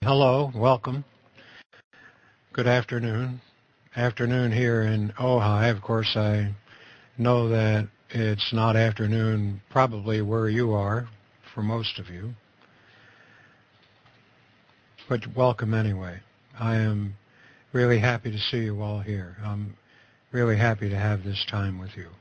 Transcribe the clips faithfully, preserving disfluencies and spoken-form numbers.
Hello, welcome. Good afternoon. Afternoon here in Ojai. Of course, I know that it's not afternoon probably where you are, for most of you. But welcome anyway. I am really happy to see you all here. I'm really happy to have this time with you.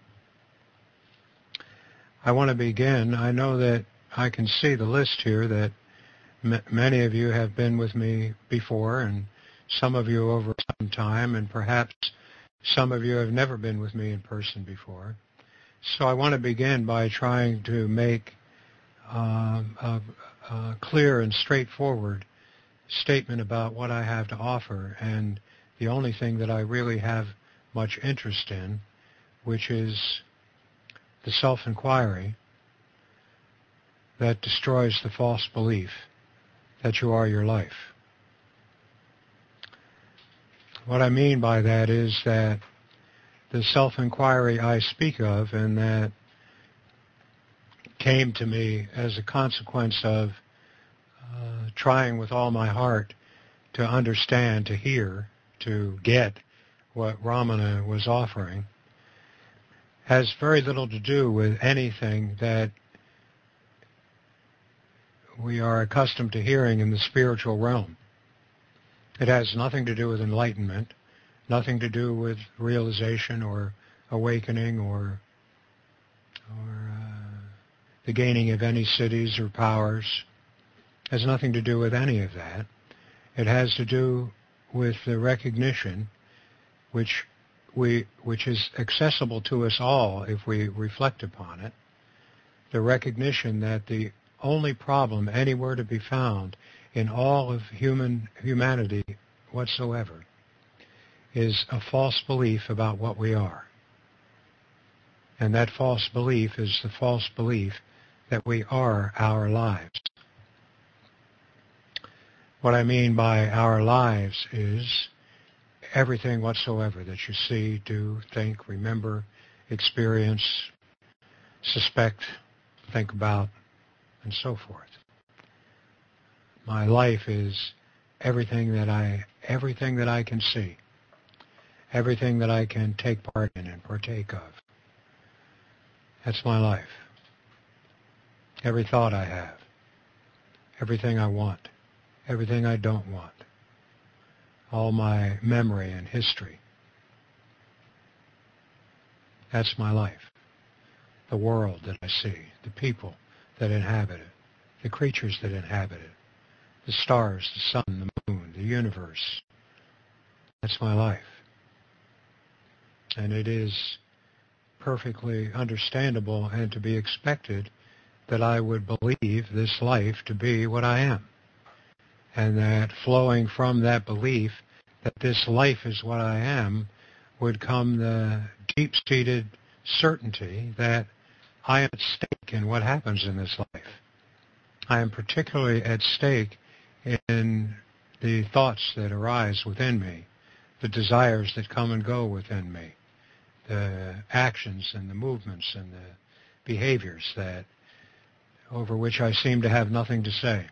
I want to begin. I know that I can see the list here that m- many of you have been with me before, and some of you over some time, and perhaps some of you have never been with me in person before. So I want to begin by trying to make um, a, a clear and straightforward statement about what I have to offer, and the only thing that I really have much interest in, which is the self-inquiry that destroys the false belief that you are your life. What I mean by that is that the self-inquiry I speak of, and that came to me as a consequence of uh, trying with all my heart to understand, to hear, to get what Ramana was offering, has very little to do with anything that we are accustomed to hearing in the spiritual realm. It has nothing to do with enlightenment, nothing to do with realization or awakening or, or uh, the gaining of any cities or powers. It has nothing to do with any of that. It has to do with the recognition which we, which is accessible to us all if we reflect upon it, the recognition that the only problem anywhere to be found in all of human humanity whatsoever is a false belief about what we are. And that false belief is the false belief that we are our lives. What I mean by our lives is everything whatsoever that you see, do, think, remember, experience, suspect, think about, and so forth. My life is everything that I everything that I can see, everything that I can take part in and partake of. That's my life. Every thought I have, everything I want, everything I don't want, all my memory and history. That's my life. The world that I see, the people that inhabit it, the creatures that inhabit it, the stars, the sun, the moon, the universe. That's my life. And it is perfectly understandable and to be expected that I would believe this life to be what I am. And that flowing from that belief that this life is what I am would come the deep-seated certainty that I am at stake in what happens in this life. I am particularly at stake in the thoughts that arise within me, the desires that come and go within me, the actions and the movements and the behaviors that over which I seem to have nothing to say.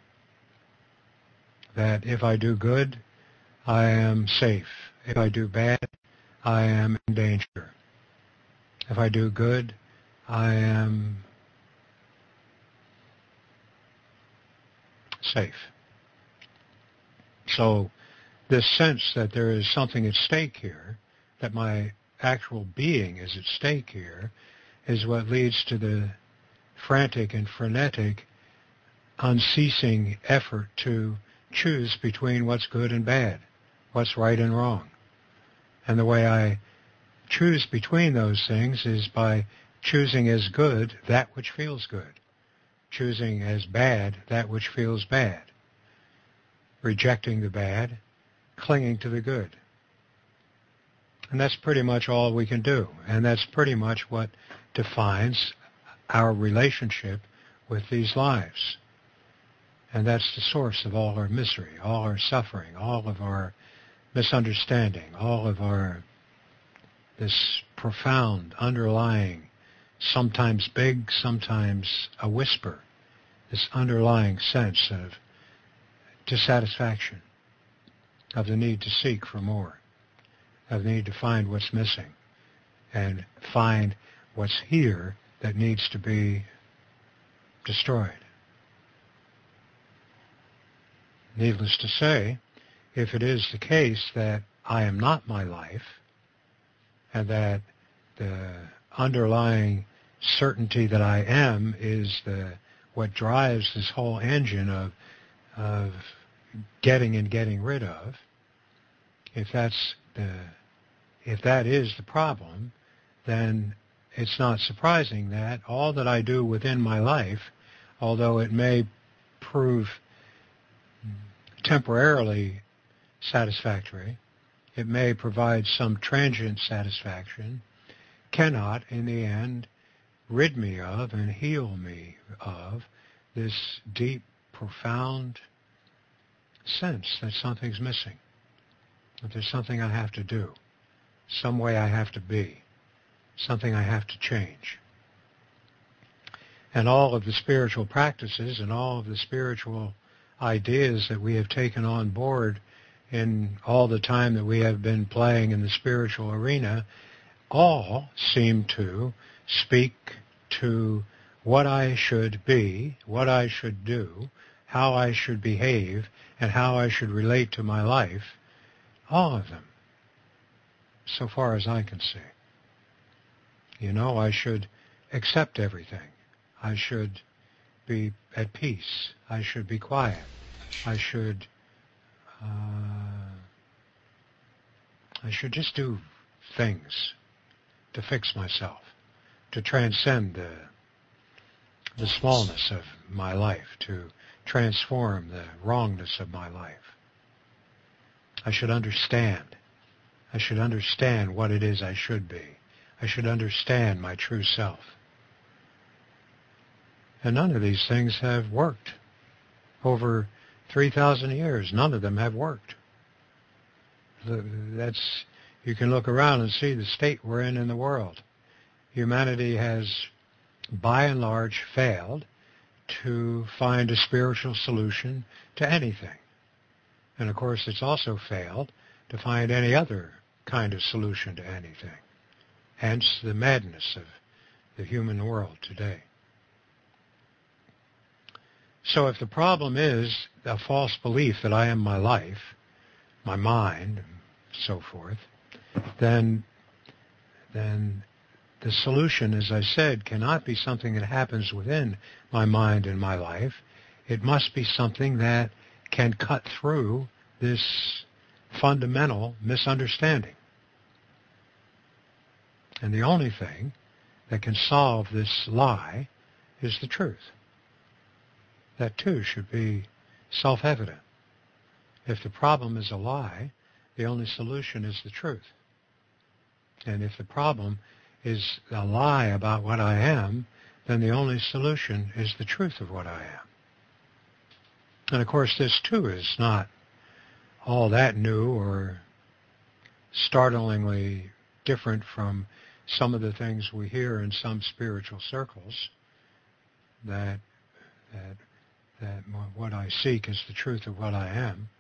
That if I do good, I am safe. If I do bad, I am in danger. If I do good, I am safe. So this sense that there is something at stake here, that my actual being is at stake here, is what leads to the frantic and frenetic, unceasing effort to choose between what's good and bad, what's right and wrong. And the way I choose between those things is by choosing as good that which feels good, choosing as bad that which feels bad, rejecting the bad, clinging to the good. And that's pretty much all we can do. And that's pretty much what defines our relationship with these lives. And that's the source of all our misery, all our suffering, all of our misunderstanding, all of our this profound, underlying, sometimes big, sometimes a whisper, this underlying sense of dissatisfaction, of the need to seek for more, of the need to find what's missing and find what's here that needs to be destroyed. Needless to say, if it is the case that I am not my life, and that the underlying certainty that I am is the what drives this whole engine of of getting and getting rid of, if that's the if that is the problem, then it's not surprising that all that I do within my life, although it may prove temporarily satisfactory, it may provide some transient satisfaction, cannot, in the end, rid me of and heal me of this deep, profound sense that something's missing, that there's something I have to do, some way I have to be, something I have to change. And all of the spiritual practices and all of the spiritual ideas that we have taken on board in all the time that we have been playing in the spiritual arena all seem to speak to what I should be, what I should do, how I should behave, and how I should relate to my life, all of them, so far as I can see. You know, I should accept everything. I should be at peace. I should be quiet. I should uh, I should just do things to fix myself, to transcend the the smallness of my life, to transform the wrongness of my life. I should understand. I should understand what it is I should be. I should understand my true self. And none of these things have worked. Over three thousand years, none of them have worked. That's, you can look around and see the state we're in in the world. Humanity has, by and large, failed to find a spiritual solution to anything. And of course, it's also failed to find any other kind of solution to anything. Hence the madness of the human world today. So if the problem is a false belief that I am my life, my mind, and so forth, then, then the solution, as I said, cannot be something that happens within my mind and my life. It must be something that can cut through this fundamental misunderstanding. And the only thing that can solve this lie is the truth. That, too, should be self-evident. If the problem is a lie, the only solution is the truth. And if the problem is a lie about what I am, then the only solution is the truth of what I am. And, of course, this, too, is not all that new or startlingly different from some of the things we hear in some spiritual circles, that that that what I seek is the truth of what I am.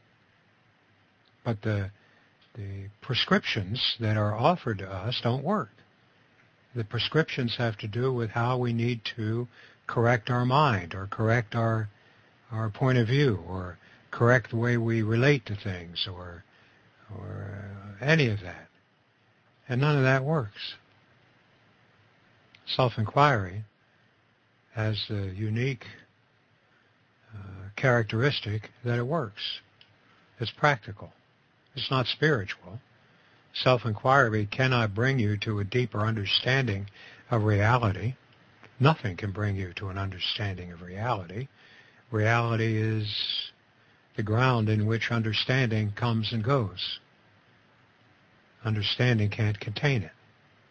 But the the prescriptions that are offered to us don't work. The prescriptions have to do with how we need to correct our mind, or correct our our point of view, or correct the way we relate to things, or or uh, any of that. And none of that works. Self-inquiry has the unique uh, characteristic that it works. It's practical. It's not spiritual. Self-inquiry cannot bring you to a deeper understanding of reality. Nothing can bring you to an understanding of reality. Reality is the ground in which understanding comes and goes. Understanding can't contain it.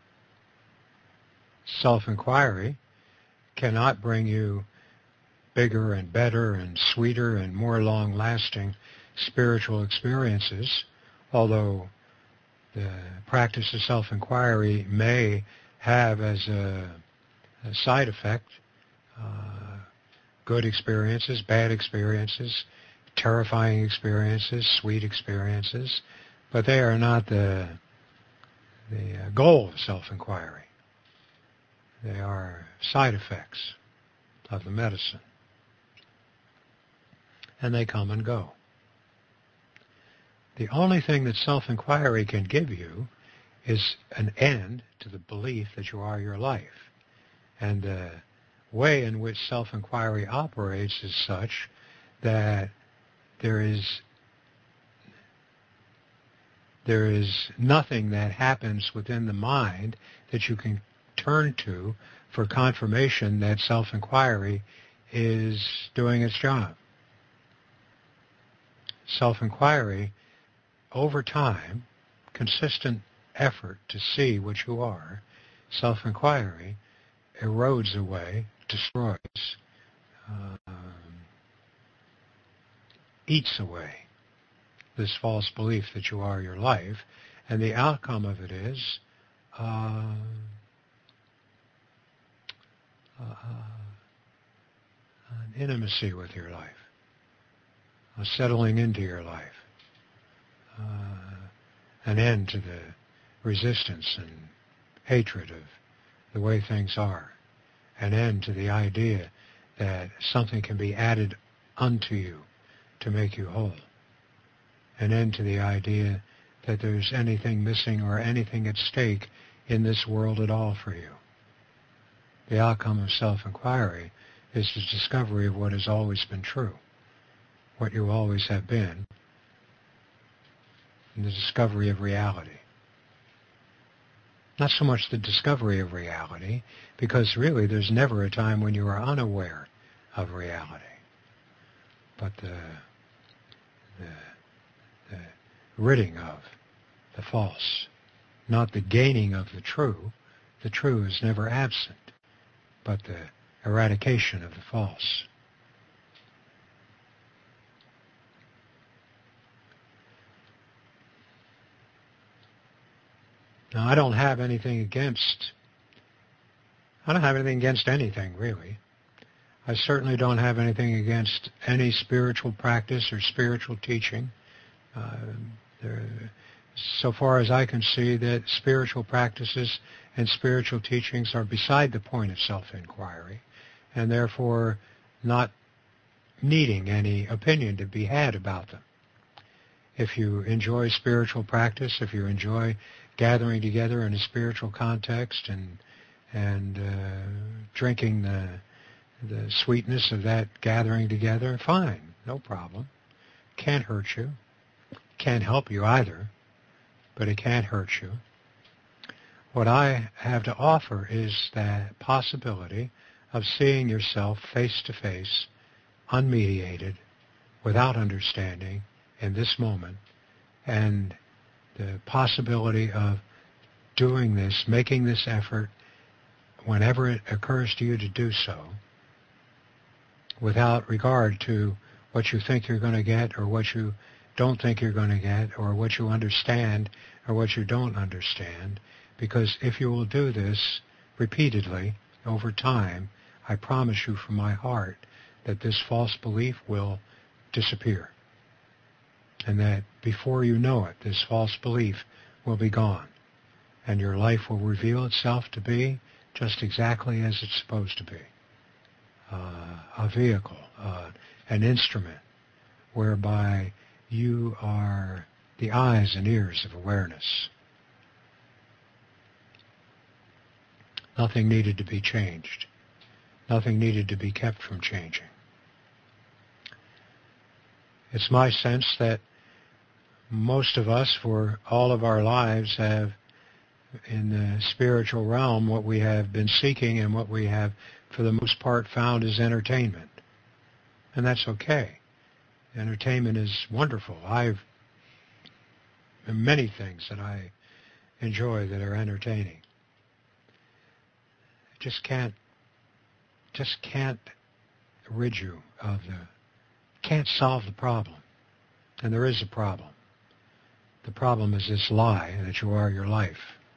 Self-inquiry cannot bring you bigger and better and sweeter and more long-lasting spiritual experiences, although the practice of self-inquiry may have as a, a side effect uh, good experiences, bad experiences, terrifying experiences, sweet experiences, but they are not the, the uh, goal of self-inquiry. They are side effects of the medicine. And they come and go. The only thing that self-inquiry can give you is an end to the belief that you are your life. And the way in which self-inquiry operates is such that there is there is nothing that happens within the mind that you can turn to for confirmation that self-inquiry is doing its job. Self-inquiry, over time, consistent effort to see what you are, self-inquiry erodes away, destroys, um, eats away this false belief that you are your life, and the outcome of it is uh, uh, an intimacy with your life, a settling into your life, uh, an end to the resistance and hatred of the way things are, an end to the idea that something can be added unto you to make you whole, an end to the idea that there's anything missing or anything at stake in this world at all for you. The outcome of self-inquiry is the discovery of what has always been true, what you always have been, and the discovery of reality. Not so much the discovery of reality, because really there's never a time when you are unaware of reality, but the, the, the ridding of the false, not the gaining of the true. The true is never absent, but the eradication of the false. Now, I don't have anything against, I don't have anything against anything, really. I certainly don't have anything against any spiritual practice or spiritual teaching. Uh, there, so far as I can see, that spiritual practices and spiritual teachings are beside the point of self-inquiry, and therefore not needing any opinion to be had about them. If you enjoy spiritual practice, if you enjoy gathering together in a spiritual context and and uh, drinking the the sweetness of that gathering together, fine, no problem. Can't hurt you. Can't help you either, but it can't hurt you. What I have to offer is that possibility of seeing yourself face to face, unmediated, without understanding, in this moment, and the possibility of doing this, making this effort, whenever it occurs to you to do so, without regard to what you think you're going to get or what you don't think you're going to get or what you understand or what you don't understand. Because if you will do this repeatedly over time, I promise you from my heart that this false belief will disappear. And that before you know it, this false belief will be gone. And your life will reveal itself to be just exactly as it's supposed to be. Uh, a vehicle, uh, an instrument, whereby you are the eyes and ears of awareness. Nothing needed to be changed. Nothing needed to be kept from changing. It's my sense that most of us, for all of our lives, have in the spiritual realm what we have been seeking and what we have, for the most part, found is entertainment. And that's okay. Entertainment is wonderful. I've many things that I enjoy that are entertaining. Just can't, just can't rid you of the, can't solve the problem. And there is a problem. The problem is this lie that you are your life.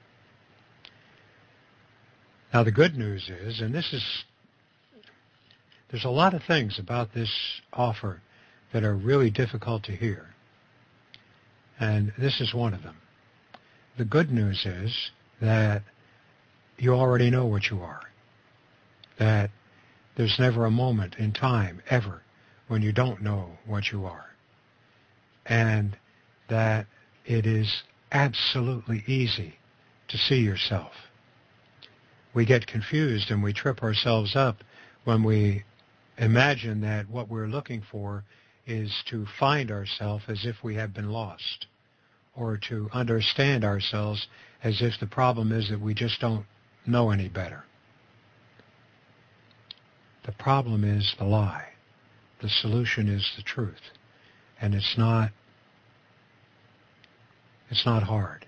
Now the good news is, and this is, there's a lot of things about this offer that are really difficult to hear. And this is one of them. The good news is that you already know what you are. That there's never a moment in time, ever, when you don't know what you are. And that it is absolutely easy to see yourself. We get confused and we trip ourselves up when we imagine that what we're looking for is to find ourselves as if we have been lost, or to understand ourselves as if the problem is that we just don't know any better. The problem is the lie. The solution is the truth. And it's not, it's not hard.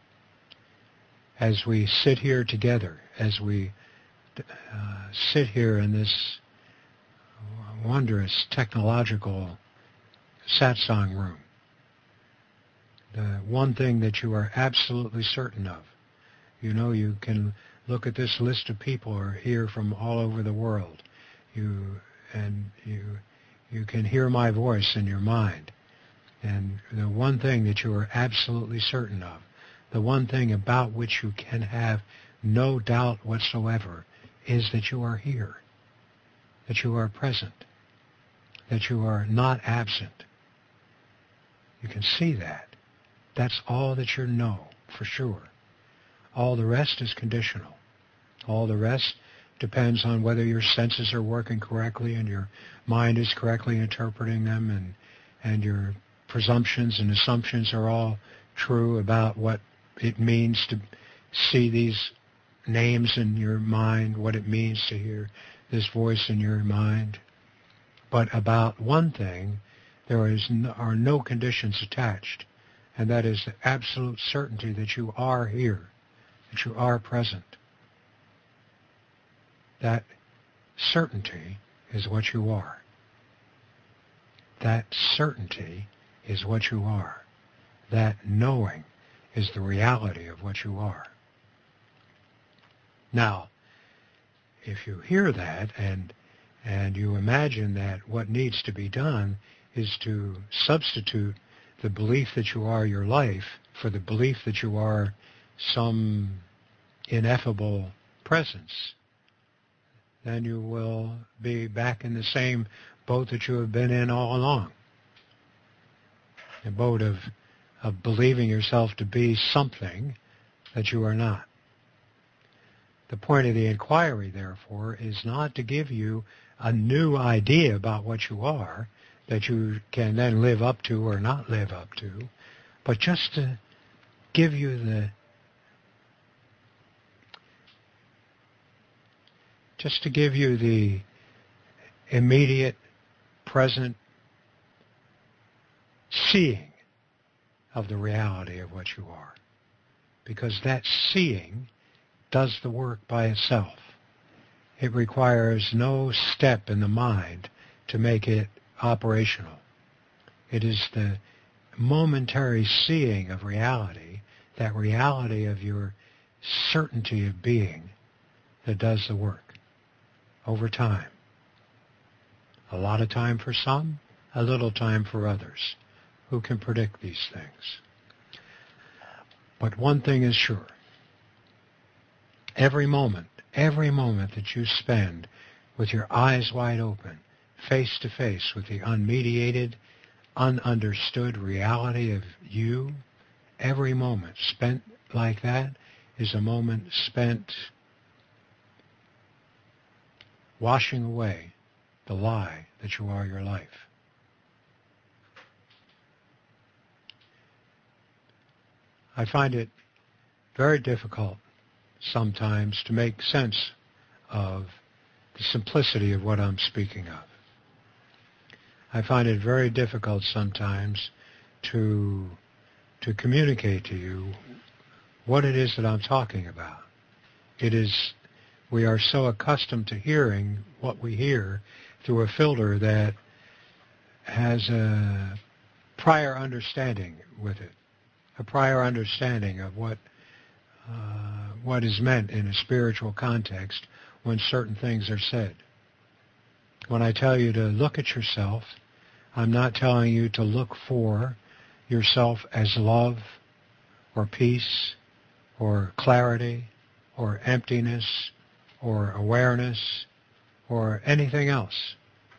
As we sit here together, as we uh, sit here in this wondrous technological satsang room, the one thing that you are absolutely certain of, you know, you can look at this list of people or hear from all over the world, you and you you can hear my voice in your mind, and the one thing that you are absolutely certain of, the one thing about which you can have no doubt whatsoever, is that you are here, that you are present, that you are not absent. You can see that. That's all that you know for sure. All the rest is conditional. All the rest depends on whether your senses are working correctly and your mind is correctly interpreting them, and and your presumptions and assumptions are all true about what it means to see these names in your mind, what it means to hear this voice in your mind. But about one thing, there is no, are no conditions attached, and that is the absolute certainty that you are here, that you are present. That certainty is what you are. That certainty is what you are. That knowing is the reality of what you are. Now, if you hear that and and you imagine that what needs to be done is to substitute the belief that you are your life for the belief that you are some ineffable presence, then you will be back in the same boat that you have been in all along. The boat of, of believing yourself to be something that you are not. The point of the inquiry, therefore, is not to give you a new idea about what you are that you can then live up to or not live up to, but just to give you the just to give you the immediate, present seeing of the reality of what you are. Because that seeing does the work by itself. It requires no step in the mind to make it operational. It is the momentary seeing of reality, that reality of your certainty of being, that does the work over time. A lot of time for some, a little time for others. Who can predict these things? But one thing is sure. Every moment, every moment that you spend with your eyes wide open, face to face with the unmediated, ununderstood reality of you, every moment spent like that is a moment spent washing away the lie that you are your life. I find it very difficult sometimes to make sense of the simplicity of what I'm speaking of. I find it very difficult sometimes to to communicate to you what it is that I'm talking about. It is, we are so accustomed to hearing what we hear through a filter that has a prior understanding with it, a prior understanding of what uh, what is meant in a spiritual context when certain things are said. When I tell you to look at yourself, I'm not telling you to look for yourself as love or peace or clarity or emptiness or awareness or anything else.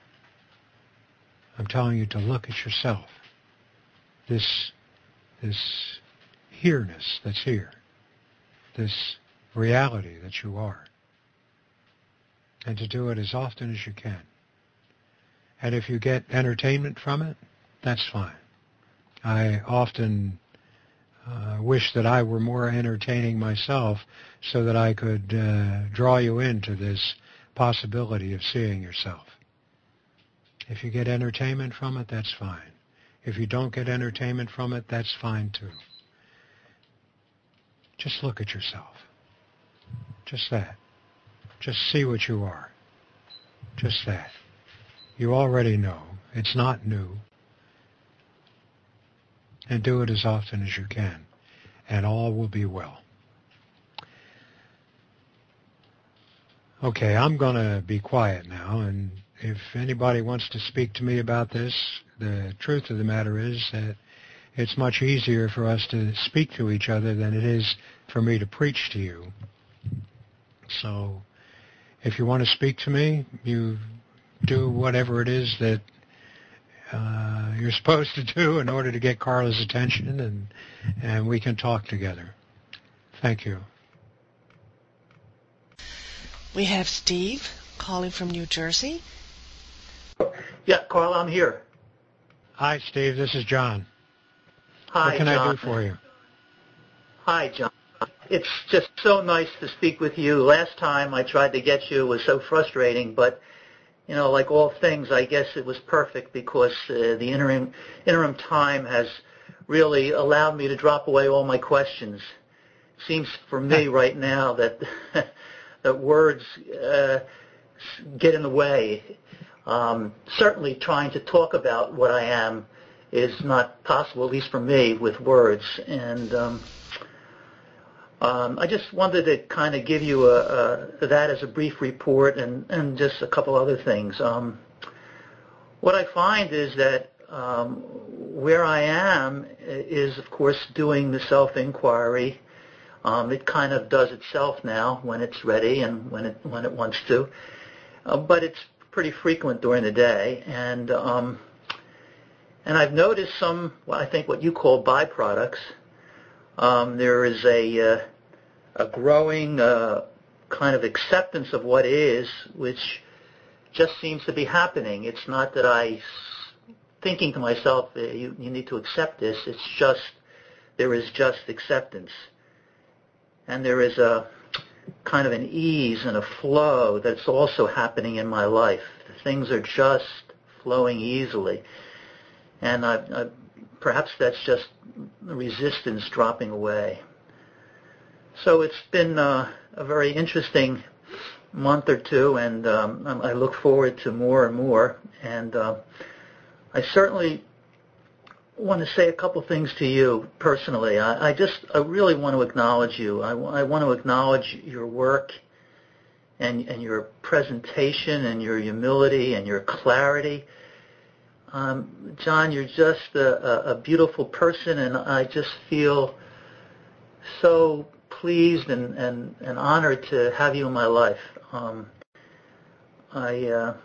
I'm telling you to look at yourself. This, this here-ness that's here. This reality that you are. And to do it as often as you can. And if you get entertainment from it, that's fine. I often uh, wish that I were more entertaining myself so that I could uh, draw you into this possibility of seeing yourself. If you get entertainment from it, that's fine. If you don't get entertainment from it, that's fine too. Just look at yourself. Just that. Just see what you are. Just that. You already know. It's not new. And do it as often as you can. And all will be well. Okay, I'm going to be quiet now. And if anybody wants to speak to me about this, the truth of the matter is that it's much easier for us to speak to each other than it is for me to preach to you. So if you want to speak to me, you do whatever it is that uh, you're supposed to do in order to get Carla's attention, and and we can talk together. Thank you. We have Steve calling from New Jersey. Yeah, Carla, I'm here. Hi, Steve. This is John. Hi, What can John. I do for you? Hi, John. It's just so nice to speak with you. Last time I tried to get you, it was so frustrating, but, you know, like all things, I guess it was perfect because uh, the interim, interim time has really allowed me to drop away all my questions. It seems for me right now that that words uh, get in the way. Um, certainly trying to talk about what I am is not possible, at least for me, with words. And um, um, I just wanted to kind of give you a, a, that as a brief report and, and just a couple other things. Um, what I find is that um, where I am is, of course, doing the self-inquiry. Um, it kind of does itself now when it's ready and when it when it wants to. Uh, but it's pretty frequent during the day, and um, and I've noticed some, well, I think what you call byproducts. Um, there is a uh, a growing uh, kind of acceptance of what is, which just seems to be happening. It's not that I thinking to myself, you, you need to accept this. It's just there is just acceptance, and there is a kind of an ease and a flow that's also happening in my life. Things are just flowing easily. And I, I, perhaps that's just resistance dropping away. So it's been uh, a very interesting month or two, and um, I look forward to more and more. And uh, I certainly want to say a couple things to you personally. I, I just, I really want to acknowledge you. I, I want to acknowledge your work and, and your presentation and your humility and your clarity. Um, John, you're just a, a beautiful person, and I just feel so pleased and, and, and honored to have you in my life. Um, I, uh,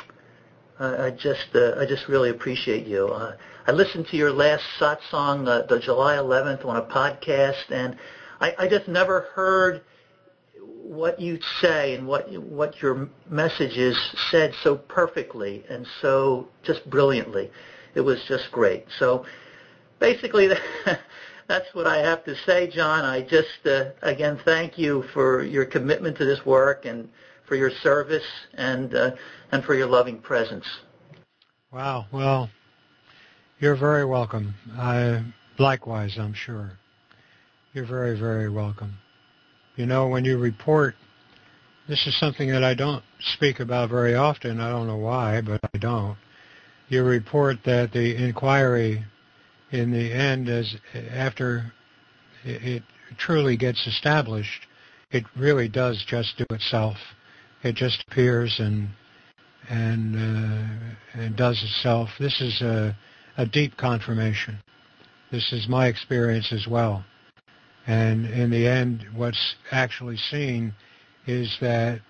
I, I just, uh, I just really appreciate you. Uh, I listened to your last satsang, uh, the July eleventh, on a podcast, and I, I just never heard what you say and what what your message is said so perfectly and so just brilliantly. It was just great. So basically, that's what I have to say, John. I just, uh, again, thank you for your commitment to this work and for your service and uh, and for your loving presence. Wow. Well, you're very welcome. I, likewise, I'm sure. You're very, very welcome. You know, when you report, this is something that I don't speak about very often. I don't know why, but I don't. You report that the inquiry in the end, is after it truly gets established, it really does just do itself. It just appears and and uh, and does itself. This is a, a deep confirmation. This is my experience as well. And in the end, what's actually seen is that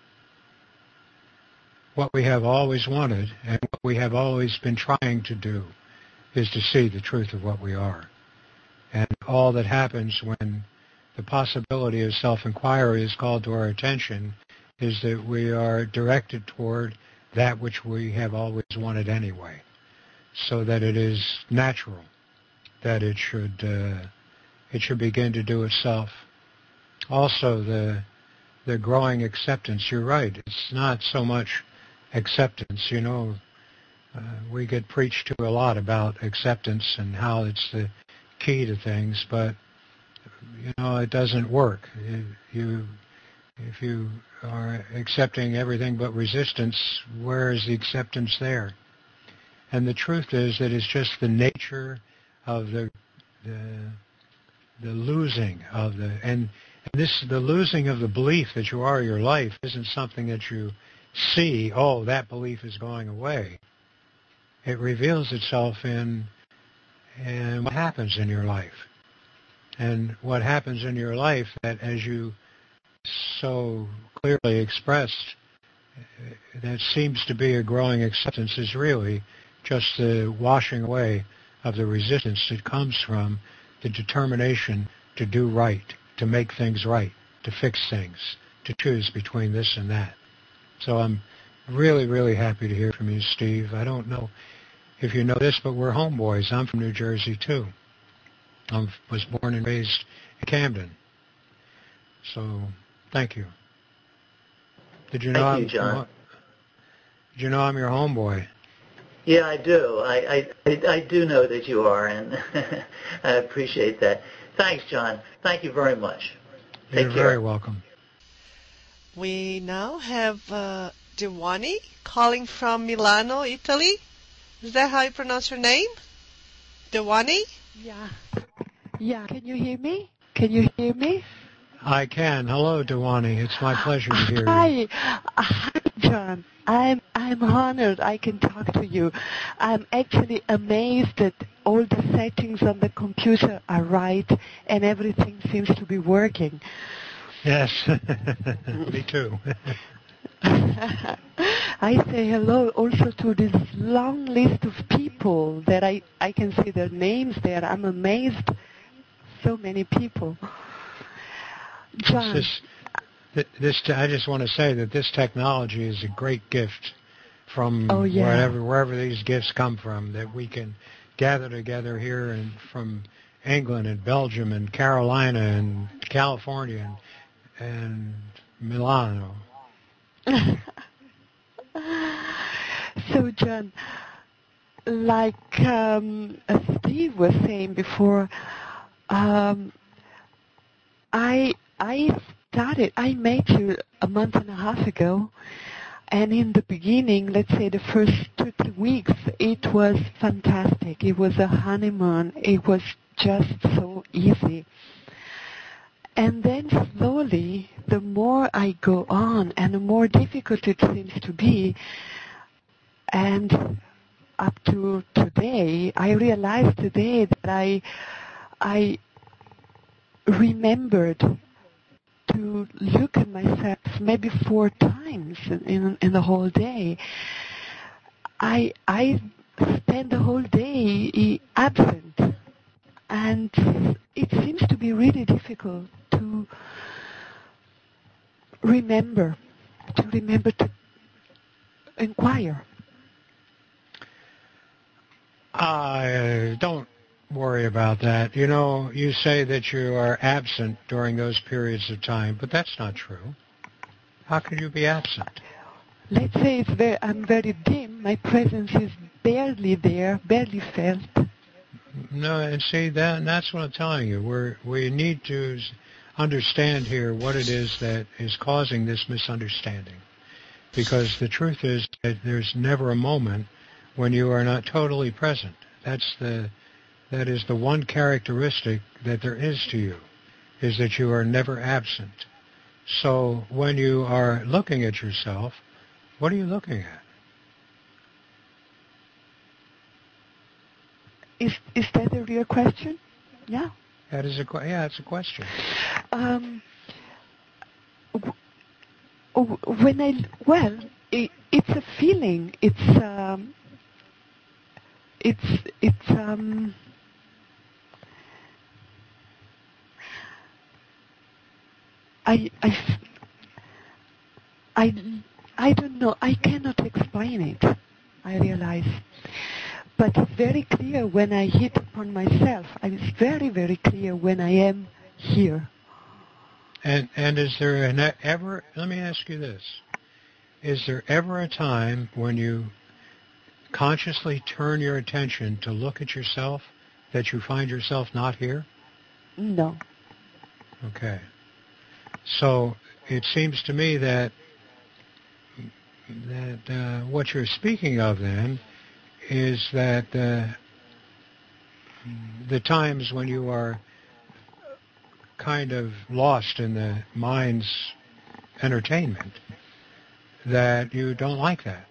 what we have always wanted and what we have always been trying to do is to see the truth of what we are. And all that happens when the possibility of self-inquiry is called to our attention is that we are directed toward that which we have always wanted anyway, so that it is natural that it should uh, it should begin to do itself. Also, the the growing acceptance. You're right. It's not so much acceptance. You know, uh, we get preached to a lot about acceptance and how it's the key to things, but you know, it doesn't work. You, you if you are accepting everything but resistance, where is the acceptance there? And the truth is that it's just the nature of the the, the losing of the and, and this the losing of the belief that you are your life isn't something that you see. Oh, that belief is going away. It reveals itself in in what happens in your life, and what happens in your life that, as you so clearly expressed, that seems to be a growing acceptance is really just the washing away of the resistance that comes from the determination to do right, to make things right, to fix things, to choose between this and that. So I'm really, really happy to hear from you, Steve. I don't know if you know this, but we're homeboys. I'm from New Jersey, too. I was born and raised in Camden. So thank you. Did you know Thank I'm, you, John. Did you know I'm your homeboy? Yeah, I do. I, I, I do know that you are, and I appreciate that. Thanks, John. Thank you very much. Take You're care. very welcome. We now have uh, Dewani calling from Milano, Italy. Is that how you pronounce your name? Dewani? Yeah. Yeah. Can you hear me? Can you hear me? I can. Hello, Dewani. It's my pleasure to hear Hi. you. Hi, John. I'm I'm honored I can talk to you. I'm actually amazed that all the settings on the computer are right and everything seems to be working. Yes, me too. I say hello also to this long list of people that I, I can see their names there. I'm amazed. So many people. John. This, this, I just want to say that this technology is a great gift from oh, yeah. wherever, wherever these gifts come from, that we can gather together here and from England and Belgium and Carolina and California and, and Milano. So, John, like um, Steve was saying before, um, I I started, I met you a month and a half ago, and in the beginning, let's say the first two, three weeks, it was fantastic. It was a honeymoon. It was just so easy. And then slowly, the more I go on and the more difficult it seems to be, and up to today, I realized today that I, I remembered to look at myself maybe four times in, in the whole day. I, I spend the whole day absent, and it seems to be really difficult to remember, to remember to inquire. I don't worry about that. You know, you say that you are absent during those periods of time, but that's not true. How could you be absent? Let's say it's very, I'm very dim. My presence is barely there, barely felt. No, and see, that, that's what I'm telling you. We're, we need to understand here what it is that is causing this misunderstanding. Because the truth is that there's never a moment when you are not totally present. That's the, that is the one characteristic that there is to you, is that you are never absent. So when you are looking at yourself, what are you looking at? is is that a real question? Yeah. That is a que- yeah, it's a question. Um, w- when I well, it, it's a feeling. It's um, it's it's um. I I I I don't know. I cannot explain it. I realize. But it's very clear when I hit upon myself. It's very, very clear when I am here. And and is there an ever, let me ask you this, is there ever a time when you consciously turn your attention to look at yourself that you find yourself not here? No. Okay. So it seems to me that that uh, what you're speaking of then is that uh, the times when you are kind of lost in the mind's entertainment, that you don't like that.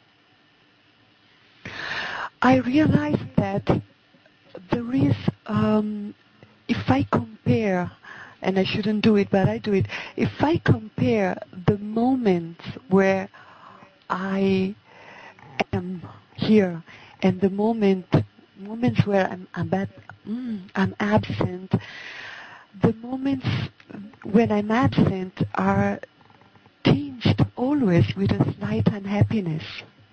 I realize that there is, um, if I compare, and I shouldn't do it, but I do it, if I compare the moments where I am here and the moment moments where I'm I'm, bad, mm, I'm absent, the moments when I'm absent are tinged always with a slight unhappiness.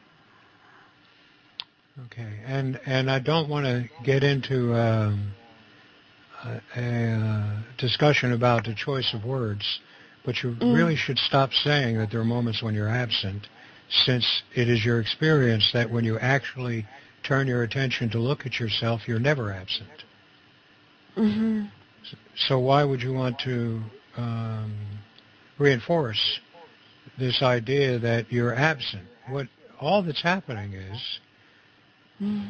Okay, and and I don't want to get into um, a, a uh, discussion about the choice of words, but you mm. really should stop saying that there are moments when you're absent, since it is your experience that when you actually turn your attention to look at yourself, you're never absent. Mm-hmm. So why would you want to um, reinforce this idea that you're absent? What all that's happening is mm-hmm.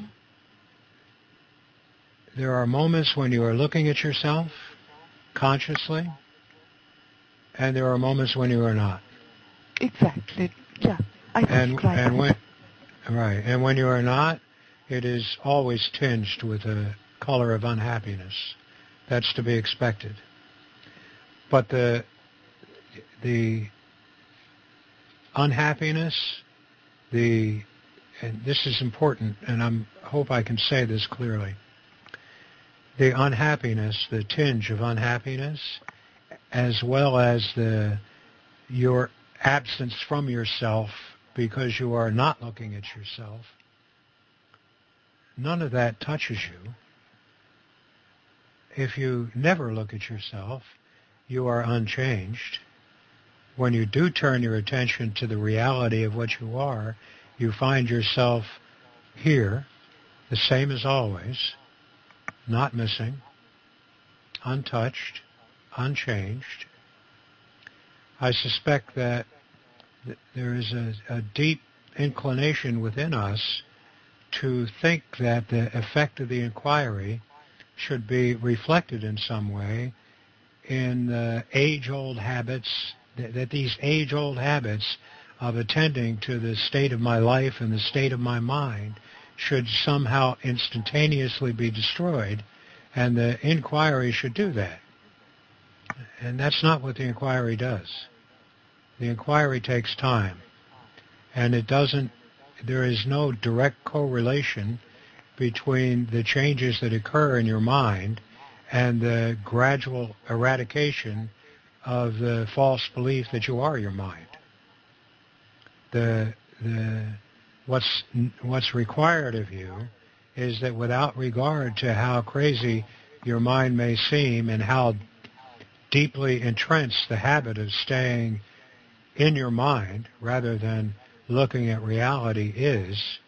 there are moments when you are looking at yourself consciously, and there are moments when you are not. Exactly. Yeah. I and right. and when right and when you are not, it is always tinged with a color of unhappiness. That's to be expected. But the the unhappiness, the and this is important, and I hope I can say this clearly. The unhappiness, the tinge of unhappiness, as well as the your absence from yourself because you are not looking at yourself, none of that touches you. If you never look at yourself, you are unchanged. When you do turn your attention to the reality of what you are, you find yourself here, the same as always, not missing, untouched, unchanged. I suspect that th- there is a, a deep inclination within us to think that the effect of the inquiry should be reflected in some way in the age-old habits, th- that these age-old habits of attending to the state of my life and the state of my mind should somehow instantaneously be destroyed, and the inquiry should do that. And that's not what the inquiry does. The inquiry takes time, and it doesn't, there is no direct correlation between the changes that occur in your mind and the gradual eradication of the false belief that you are your mind. The, the, what's, what's required of you is that without regard to how crazy your mind may seem and how deeply entrenched the habit of staying in your mind rather than looking at reality is,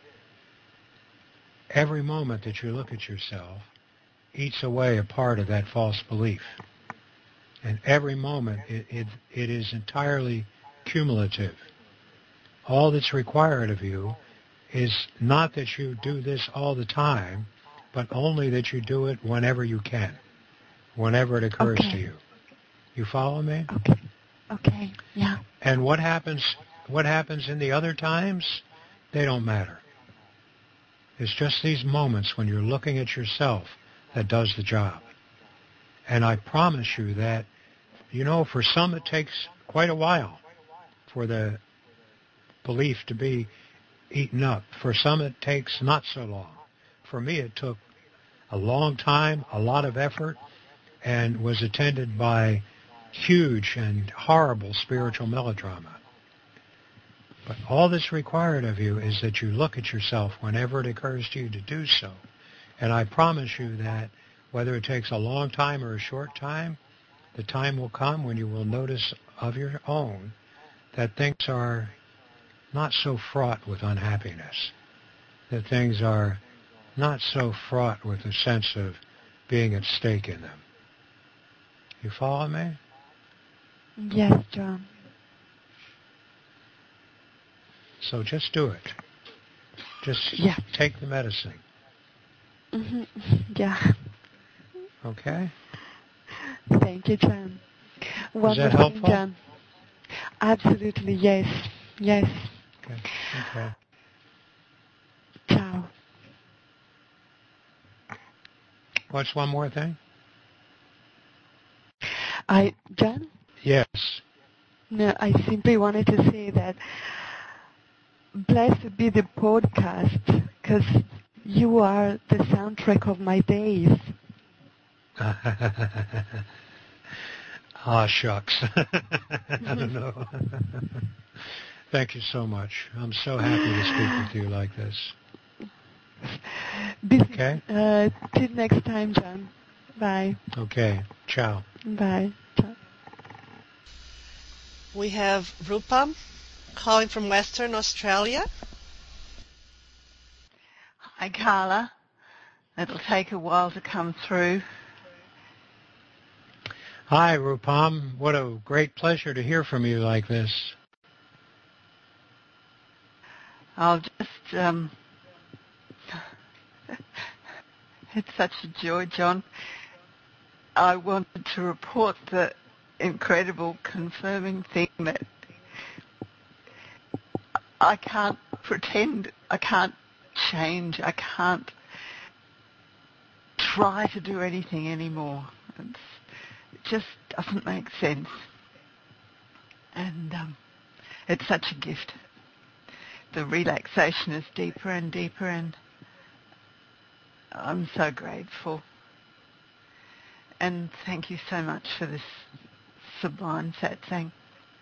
every moment that you look at yourself eats away a part of that false belief. And every moment it, it, it is entirely cumulative. All that's required of you is not that you do this all the time, but only that you do it whenever you can, whenever it occurs okay. to you. You follow me? Okay. Okay. Yeah. And what happens what happens in the other times? They don't matter. It's just these moments when you're looking at yourself that does the job. And I promise you that, you know, for some it takes quite a while for the belief to be eaten up. For some it takes not so long. For me it took a long time, a lot of effort, and was attended by huge and horrible spiritual melodrama. But all that's required of you is that you look at yourself whenever it occurs to you to do so. And I promise you that whether it takes a long time or a short time, the time will come when you will notice of your own that things are not so fraught with unhappiness, that things are not so fraught with a sense of being at stake in them. You follow me? Yes, John. So just do it. Just yeah. take the medicine. Mm-hmm. Yeah. Okay? Thank you, John. One Is that more thing, helpful? John. Absolutely, yes. Yes. Okay. Okay. Ciao. What's one more thing? I, John? Yes. No, I simply wanted to say that blessed be the podcast, because you are the soundtrack of my days. Ah, shucks. I don't know. Thank you so much. I'm so happy to speak with you like this. This, okay? Uh, till next time, John. Bye. Okay. Ciao. Bye. Ciao. We have Rupam calling from Western Australia. Hi, Carla. It'll take a while to come through. Hi, Rupam. What a great pleasure to hear from you like this. I'll just, um, it's such a joy, John. I wanted to report the incredible confirming thing that I can't pretend, I can't change, I can't try to do anything anymore. It's, it just doesn't make sense. And um, it's such a gift. The relaxation is deeper and deeper, and I'm so grateful. And thank you so much for this sublime satsang.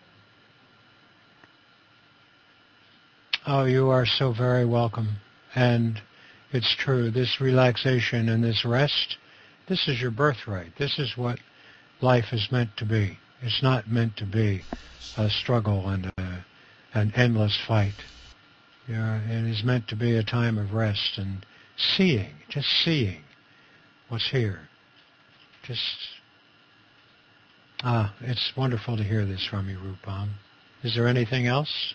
Oh, you are so very welcome. And it's true, this relaxation and this rest, this is your birthright. This is what life is meant to be. It's not meant to be a struggle and a, an endless fight. Yeah, it is meant to be a time of rest and seeing, just seeing what's here. Just, ah, it's wonderful to hear this from you, Rupam. Is there anything else?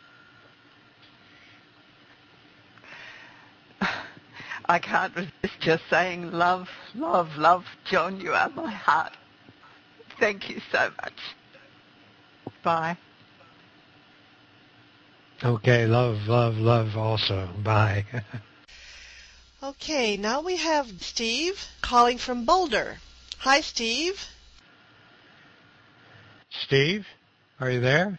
I can't resist just saying love, love, love. John, you are my heart. Thank you so much. Bye. Okay, love, love, love also. Bye. Okay, now we have Steve calling from Boulder. Hi, Steve. Steve, are you there?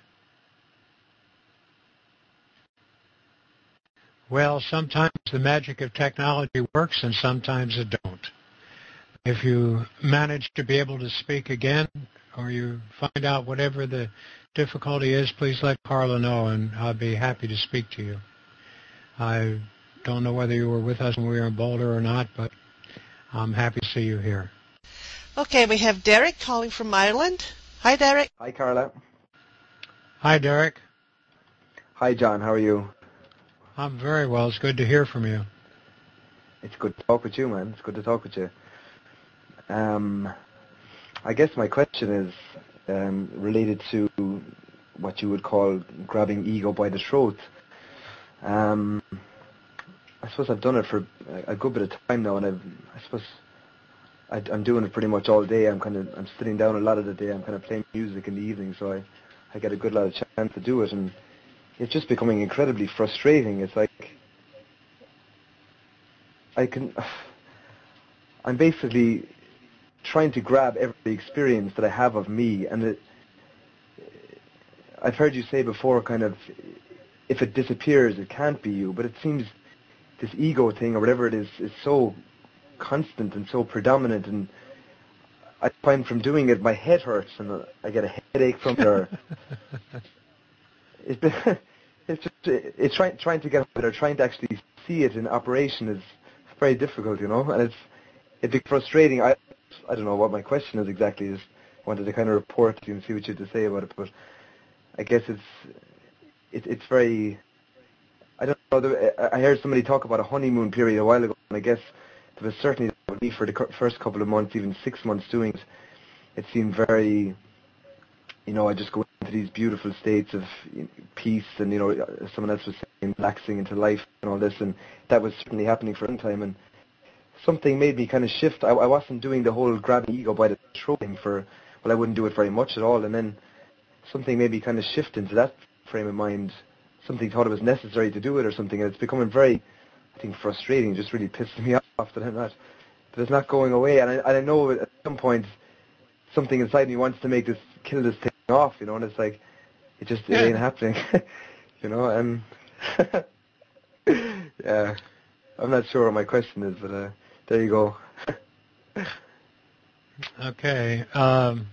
Well, sometimes the magic of technology works and sometimes it don't. If you manage to be able to speak again or you find out whatever the difficulty is, please let Carla know and I'll be happy to speak to you. I don't know whether you were with us when we were in Boulder or not, but I'm happy to see you here. Okay, we have Derek calling from Ireland. Hi, Derek. Hi, Carla. Hi, Derek. Hi, John. How are you? I'm very well. It's good to hear from you. It's good to talk with you, man. It's good to talk with you. Um, I guess my question is um, related to what you would call grabbing ego by the throat. Um, I suppose I've done it for a good bit of time now, and I've, I suppose I, I'm doing it pretty much all day. I'm kind of I'm sitting down a lot of the day. I'm kind of playing music in the evening, so I, I get a good lot of chance to do it, and it's just becoming incredibly frustrating. It's like I can, I'm basically trying to grab every experience that I have of me, and it, I've heard you say before, kind of, if it disappears, it can't be you, but it seems this ego thing, or whatever it is, is so constant and so predominant, and I find from doing it, my head hurts, and I get a headache from it, or it's, it's just, it's trying, trying to get it, or trying to actually see it in operation is very difficult, you know, and it's, it's frustrating. I, I don't know what my question is exactly, just wanted to kind of report to you and see what you had to say about it, but I guess it's, it, it's very, I don't know, I heard somebody talk about a honeymoon period a while ago, and I guess there was certainly me for the first couple of months, even six months doing it, it seemed very, you know, I just go into these beautiful states of peace, and, you know, someone else was saying, relaxing into life and all this, and that was certainly happening for a long time, and something made me kind of shift. I, I wasn't doing the whole grabbing ego by the throat thing for, well, I wouldn't do it very much at all, and then something made me kind of shift into that frame of mind. Something thought it was necessary to do it or something, and it's becoming very, I think, frustrating, just really pissing me off that I'm not, that it's not going away, and I, and I know at some point something inside me wants to make this, kill this thing off, you know, and it's like, it just, it ain't happening, you know, and yeah, I'm not sure what my question is, but uh, there you go. Okay. Um,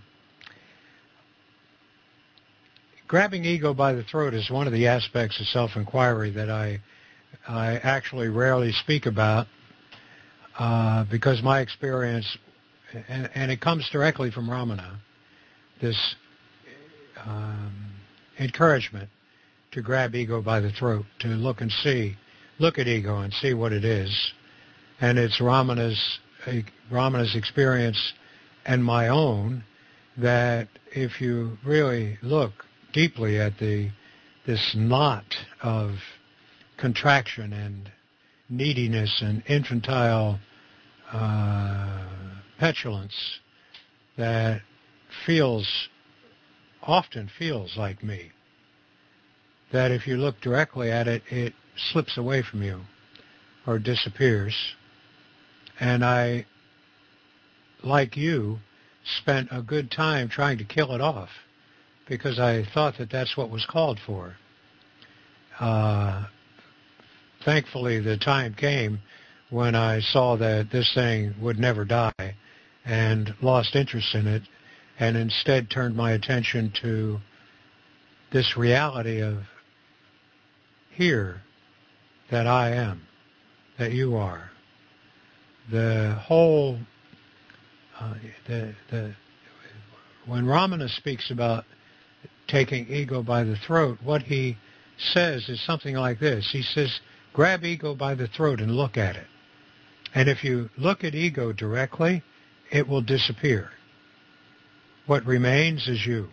grabbing ego by the throat is one of the aspects of self-inquiry that I, I actually rarely speak about uh, because my experience, and, and it comes directly from Ramana, this um, encouragement to grab ego by the throat, to look and see, look at ego and see what it is. And it's Ramana's, Ramana's experience and my own that if you really look deeply at the this knot of contraction and neediness and infantile uh, petulance that feels, often feels like me, that if you look directly at it, it slips away from you or disappears. And I, like you, spent a good time trying to kill it off because I thought that that's what was called for. Uh, thankfully, the time came when I saw that this thing would never die and lost interest in it, and instead turned my attention to this reality of here, that I am, that you are. The whole, uh, the, the, when Ramana speaks about taking ego by the throat, what he says is something like this. He says, grab ego by the throat and look at it. And if you look at ego directly, it will disappear. What remains is you.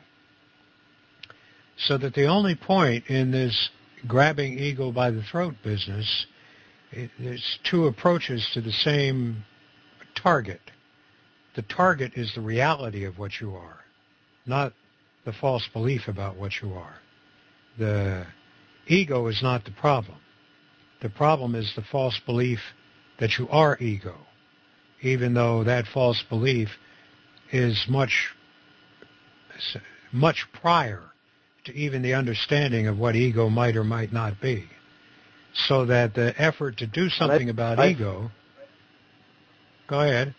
So that the only point in this grabbing ego by the throat business, it, there's two approaches to the same target. The target is the reality of what you are, not the false belief about what you are. The ego is not the problem. The problem is the false belief that you are ego, even though that false belief is much, much prior to even the understanding of what ego might or might not be. So that the effort to do something I, about I, ego... Go ahead.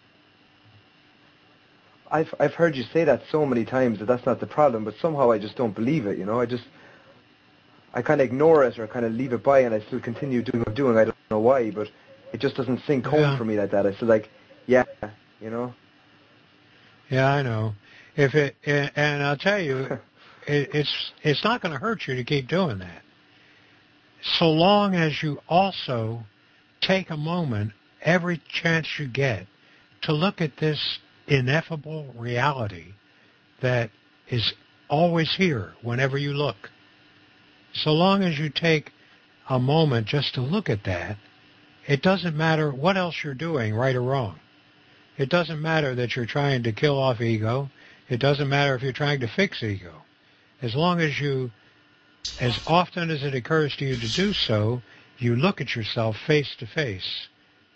I've I've heard you say that so many times that that's not the problem, but somehow I just don't believe it, you know? I just... I kind of ignore it or kind of leave it by, and I still continue doing what I'm doing. I don't know why, but it just doesn't sink home yeah. for me like that. I feel like, yeah, you know? Yeah, I know. If it, and I'll tell you, it, it's it's not going to hurt you to keep doing that. So long as you also take a moment, every chance you get, to look at this ineffable reality that is always here whenever you look. So long as you take a moment just to look at that, it doesn't matter what else you're doing, right or wrong. It doesn't matter that you're trying to kill off ego. It doesn't matter if you're trying to fix ego. As long as you, as often as it occurs to you to do so, you look at yourself face to face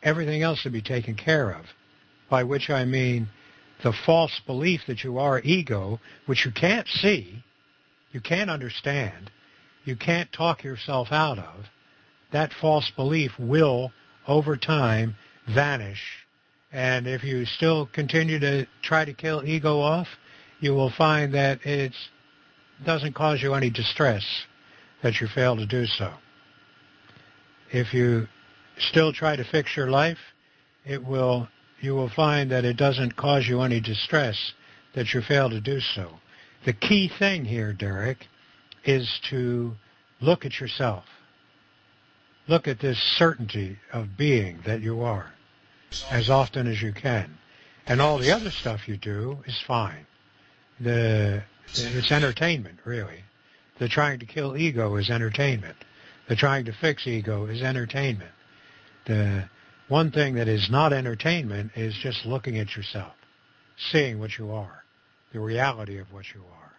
everything else to be taken care of, by which I mean the false belief that you are ego, which you can't see, you can't understand, you can't talk yourself out of. That false belief will, over time, vanish. And if you still continue to try to kill ego off, you will find that it doesn't cause you any distress that you fail to do so. If you still try to fix your life, it will, you will find that it doesn't cause you any distress that you fail to do so. The key thing here, Derek, is to look at yourself. Look at this certainty of being that you are as often as you can. And all the other stuff you do is fine. The, it's entertainment, really. The trying to kill ego is entertainment. The trying to fix ego is entertainment. The one thing that is not entertainment is just looking at yourself, seeing what you are, the reality of what you are.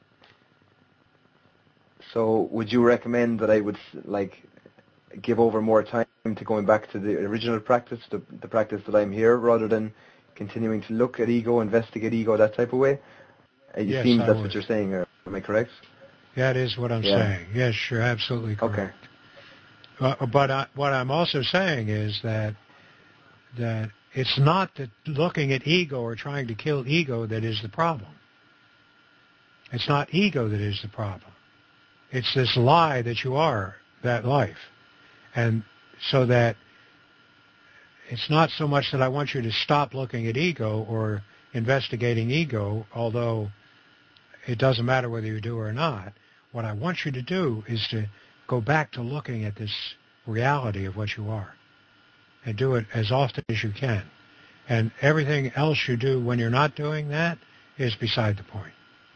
So would you recommend that I would, like, give over more time to going back to the original practice, the, the practice that I'm here, rather than continuing to look at ego, investigate ego, that type of way? It yes, seems I that's would. what you're saying. Am I correct? That is what I'm yeah. saying. Yes, you're absolutely correct. Okay. Uh, but I, what I'm also saying is that that it's not that looking at ego or trying to kill ego that is the problem. It's not ego that is the problem. It's this lie that you are that life. And so that it's not so much that I want you to stop looking at ego or investigating ego, although it doesn't matter whether you do or not. What I want you to do is to go back to looking at this reality of what you are and do it as often as you can. And everything else you do when you're not doing that is beside the point.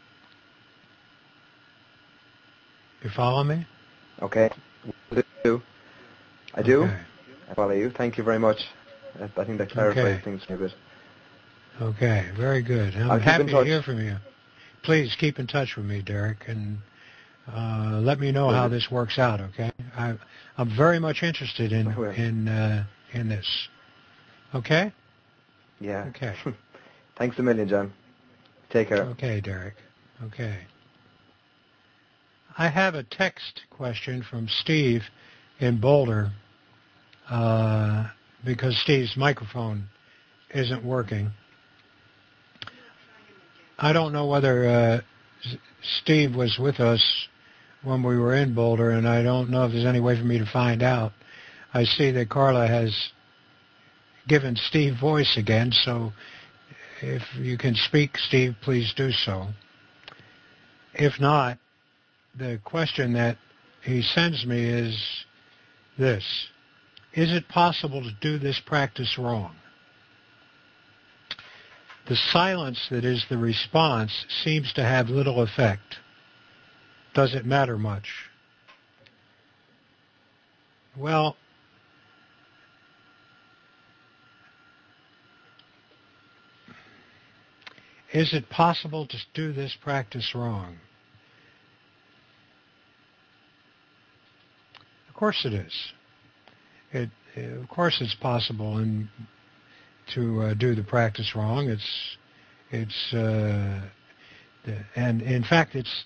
You follow me? Okay. I do. I do. Okay. I follow you. Thank you very much. I think that clarifies okay. things a bit. Okay, very good. I'm I'll keep happy in to touch. hear from you. Please keep in touch with me, Derek, and uh, let me know how this works out. Okay, I, I'm very much interested in in uh, in this. Okay. Yeah. Okay. Thanks a million, John. Take care. Okay, Derek. Okay. I have a text question from Steve in Boulder uh, because Steve's microphone isn't working. I don't know whether uh, Steve was with us when we were in Boulder, and I don't know if there's any way for me to find out. I see that Carla has given Steve voice again, so if you can speak, Steve, please do so. If not, the question that he sends me is this: is it possible to do this practice wrong? The silence that is the response seems to have little effect. Does it matter much? Well, is it possible to do this practice wrong? Of course it is. It, of course it's possible and to uh, do the practice wrong. It's, it's, uh, and in fact, it's,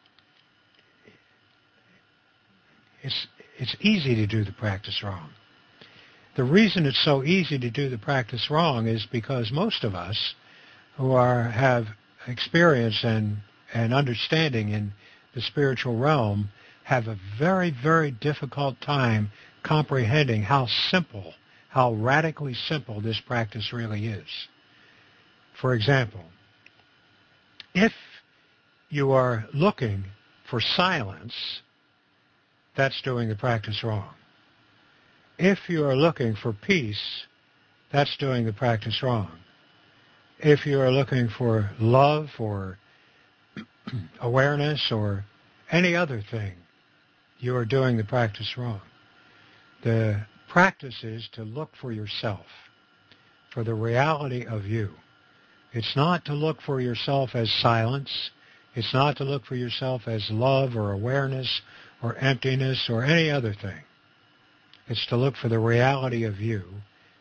it's, it's easy to do the practice wrong. The reason it's so easy to do the practice wrong is because most of us who are have experience and, and understanding in the spiritual realm have a very, very difficult time comprehending how simple, how radically simple this practice really is. For example, if you are looking for silence, that's doing the practice wrong. If you are looking for peace, that's doing the practice wrong. If you are looking for love or awareness or any other thing, you are doing the practice wrong. The practice is to look for yourself, for the reality of you. It's not to look for yourself as silence. It's not to look for yourself as love or awareness or emptiness or any other thing. It's to look for the reality of you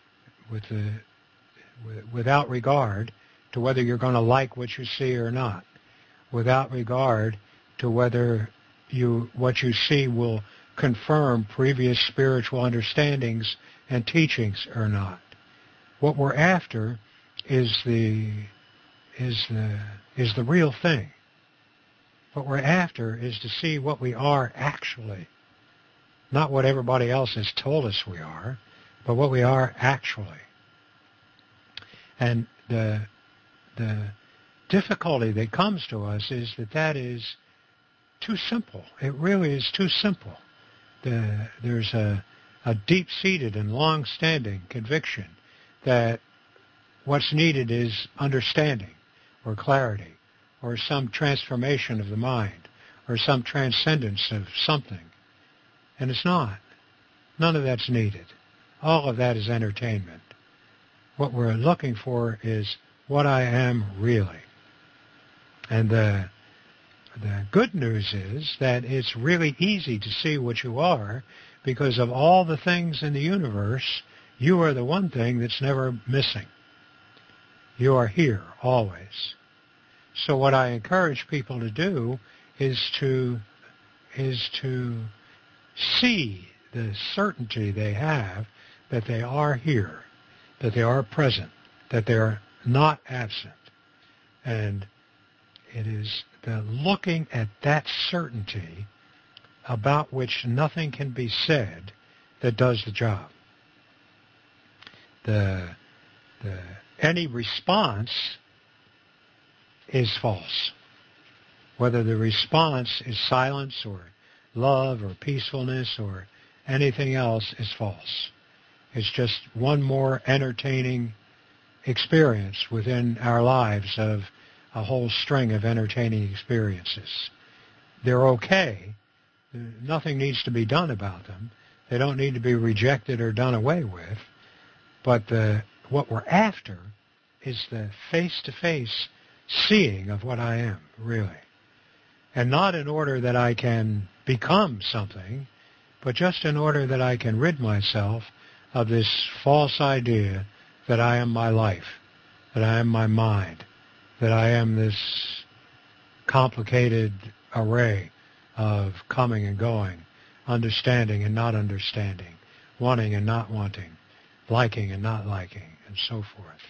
with the, without regard to whether you're going to like what you see or not, without regard to whether you what you see will confirm previous spiritual understandings and teachings or not. What we're after is the is the is the real thing. What we're after is to see what we are actually, not what everybody else has told us we are, but what we are actually. And the the difficulty that comes to us is that that is too simple. It really is too simple. The, there's a, a deep-seated and long-standing conviction that what's needed is understanding or clarity or some transformation of the mind or some transcendence of something. And it's not. None of that's needed. All of that is entertainment. What we're looking for is what I am really. And the, the good news is that it's really easy to see what you are because of all the things in the universe, you are the one thing that's never missing. You are here always. So what I encourage people to do is to is to see the certainty they have that they are here, that they are present, that they are not absent. And it is the looking at that certainty about which nothing can be said that does the job. The, the, any response is false. Whether the response is silence or love or peacefulness or anything else is false. It's just one more entertaining experience within our lives of a whole string of entertaining experiences. They're okay. Nothing needs to be done about them. They don't need to be rejected or done away with. But the, what we're after is the face-to-face seeing of what I am, really. And not in order that I can become something, but just in order that I can rid myself of this false idea that I am my life, that I am my mind, that I am this complicated array of coming and going, understanding and not understanding, wanting and not wanting, liking and not liking, and so forth.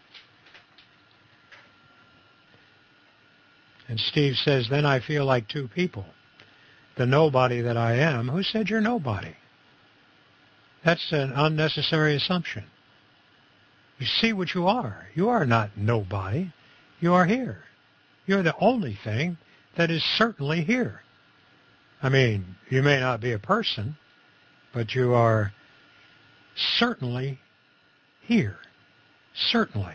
And Steve says, then I feel like two people. The nobody that I am. Who said you're nobody? That's an unnecessary assumption. You see what you are. You are not nobody. You are here. You're the only thing that is certainly here. I mean, you may not be a person, but you are certainly here. Certainly.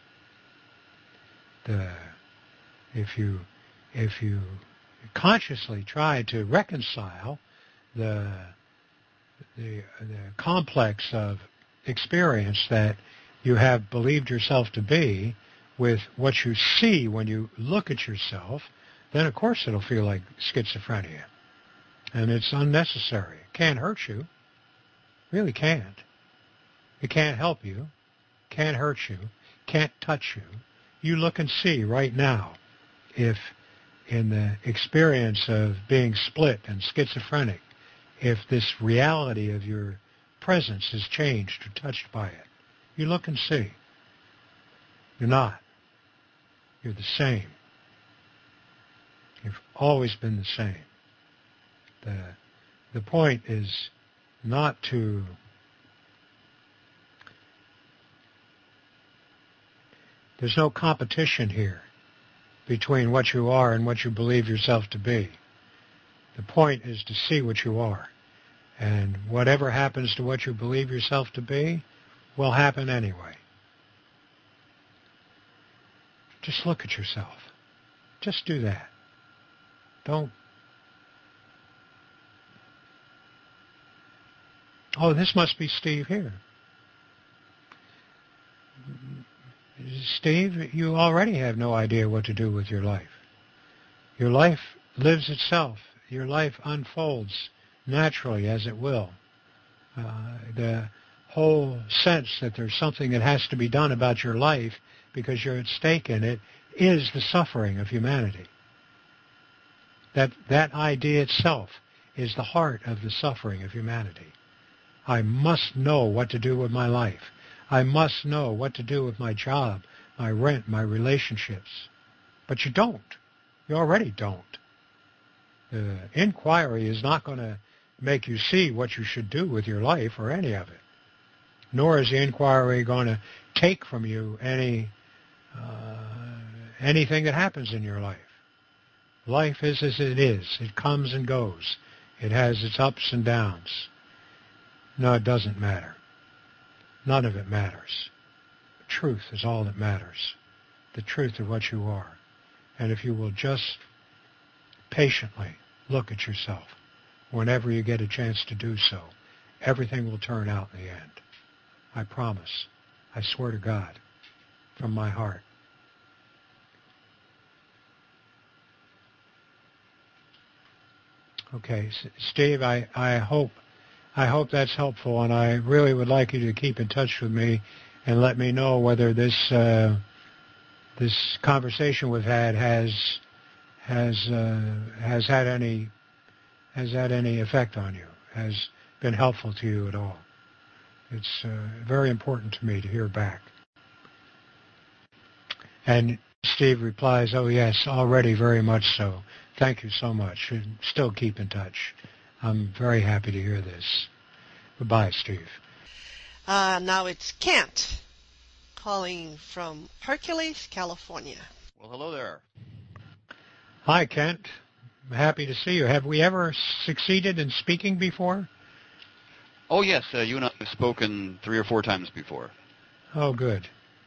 The, if you, if you consciously try to reconcile the, the, the complex of experience that you have believed yourself to be with what you see when you look at yourself, then of course it'll feel like schizophrenia. And it's unnecessary. It can't hurt you. It really can't. It can't help you. Can't hurt you. Can't touch you. You look and see right now if in the experience of being split and schizophrenic, if this reality of your presence is changed or touched by it. You look and see. You're not. You're the same. You've always been the same. The, the point is not to there's no competition here between what you are and what you believe yourself to be. The point is to see what you are. And whatever happens to what you believe yourself to be will happen anyway. Just look at yourself. Just do that. Don't. Oh, this must be Steve here. Steve, you already have no idea what to do with your life. Your life lives itself. Your life unfolds naturally as it will. Uh, the whole sense that there's something that has to be done about your life because you're at stake in it is the suffering of humanity. That that idea itself is the heart of the suffering of humanity. I must know what to do with my life. I must know what to do with my job, my rent, my relationships. But you don't. You already don't. The inquiry is not going to make you see what you should do with your life or any of it. Nor is the inquiry going to take from you any uh, anything that happens in your life. Life is as it is. It comes and goes. It has its ups and downs. No, it doesn't matter. None of it matters. The truth is all that matters. The truth of what you are. And if you will just patiently look at yourself whenever you get a chance to do so, everything will turn out in the end. I promise. I swear to God, from my heart. Okay, Steve, I, I hope I hope that's helpful, and I really would like you to keep in touch with me and let me know whether this uh, this conversation we've had has has uh, has had any has had any effect on you, has been helpful to you at all. It's uh, very important to me to hear back. And Steve replies, "Oh yes, already very much so. Thank you so much. And still keep in touch. I'm very happy to hear this." Goodbye, Steve. Uh, now it's Kent calling from Hercules, California. Well, hello there. Hi, Kent. I'm happy to see you. Have we ever succeeded in speaking before? Oh, yes. Uh, you and I have spoken three or four times before. Oh, good.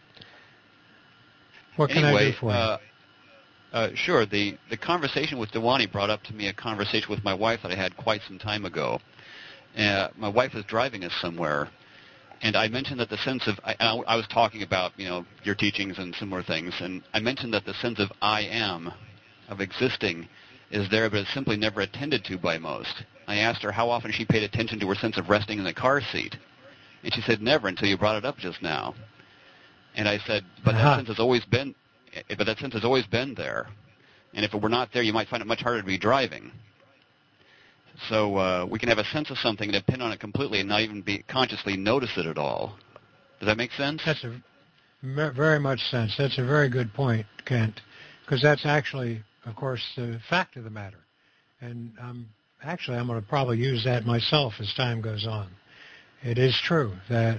What can anyway, I do for uh, you? Uh, sure. The, the conversation with Dewani brought up to me a conversation with my wife that I had quite some time ago. Uh, my wife was driving us somewhere, and I mentioned that the sense of, I, I was talking about, you know, your teachings and similar things, and I mentioned that the sense of I am, of existing, is there, but it's simply never attended to by most. I asked her how often she paid attention to her sense of resting in the car seat, and she said never until you brought it up just now. And I said, but Uh-huh. that sense has always been, but that sense has always been there, and if it were not there, you might find it much harder to be driving. So uh, we can have a sense of something and depend on it completely and not even be consciously notice it at all. Does that make sense? That's a very much sense. That's a very good point, Kent, because that's actually, of course, the fact of the matter. And um, actually, I'm going to probably use that myself as time goes on. It is true that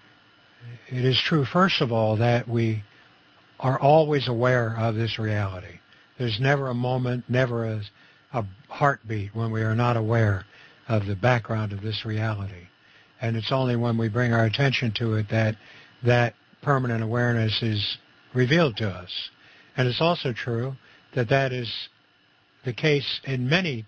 it is true, first of all, that we are always aware of this reality. There's never a moment, never a, a heartbeat when we are not aware of the background of this reality. And it's only when we bring our attention to it that that permanent awareness is revealed to us. And it's also true that that is the case in many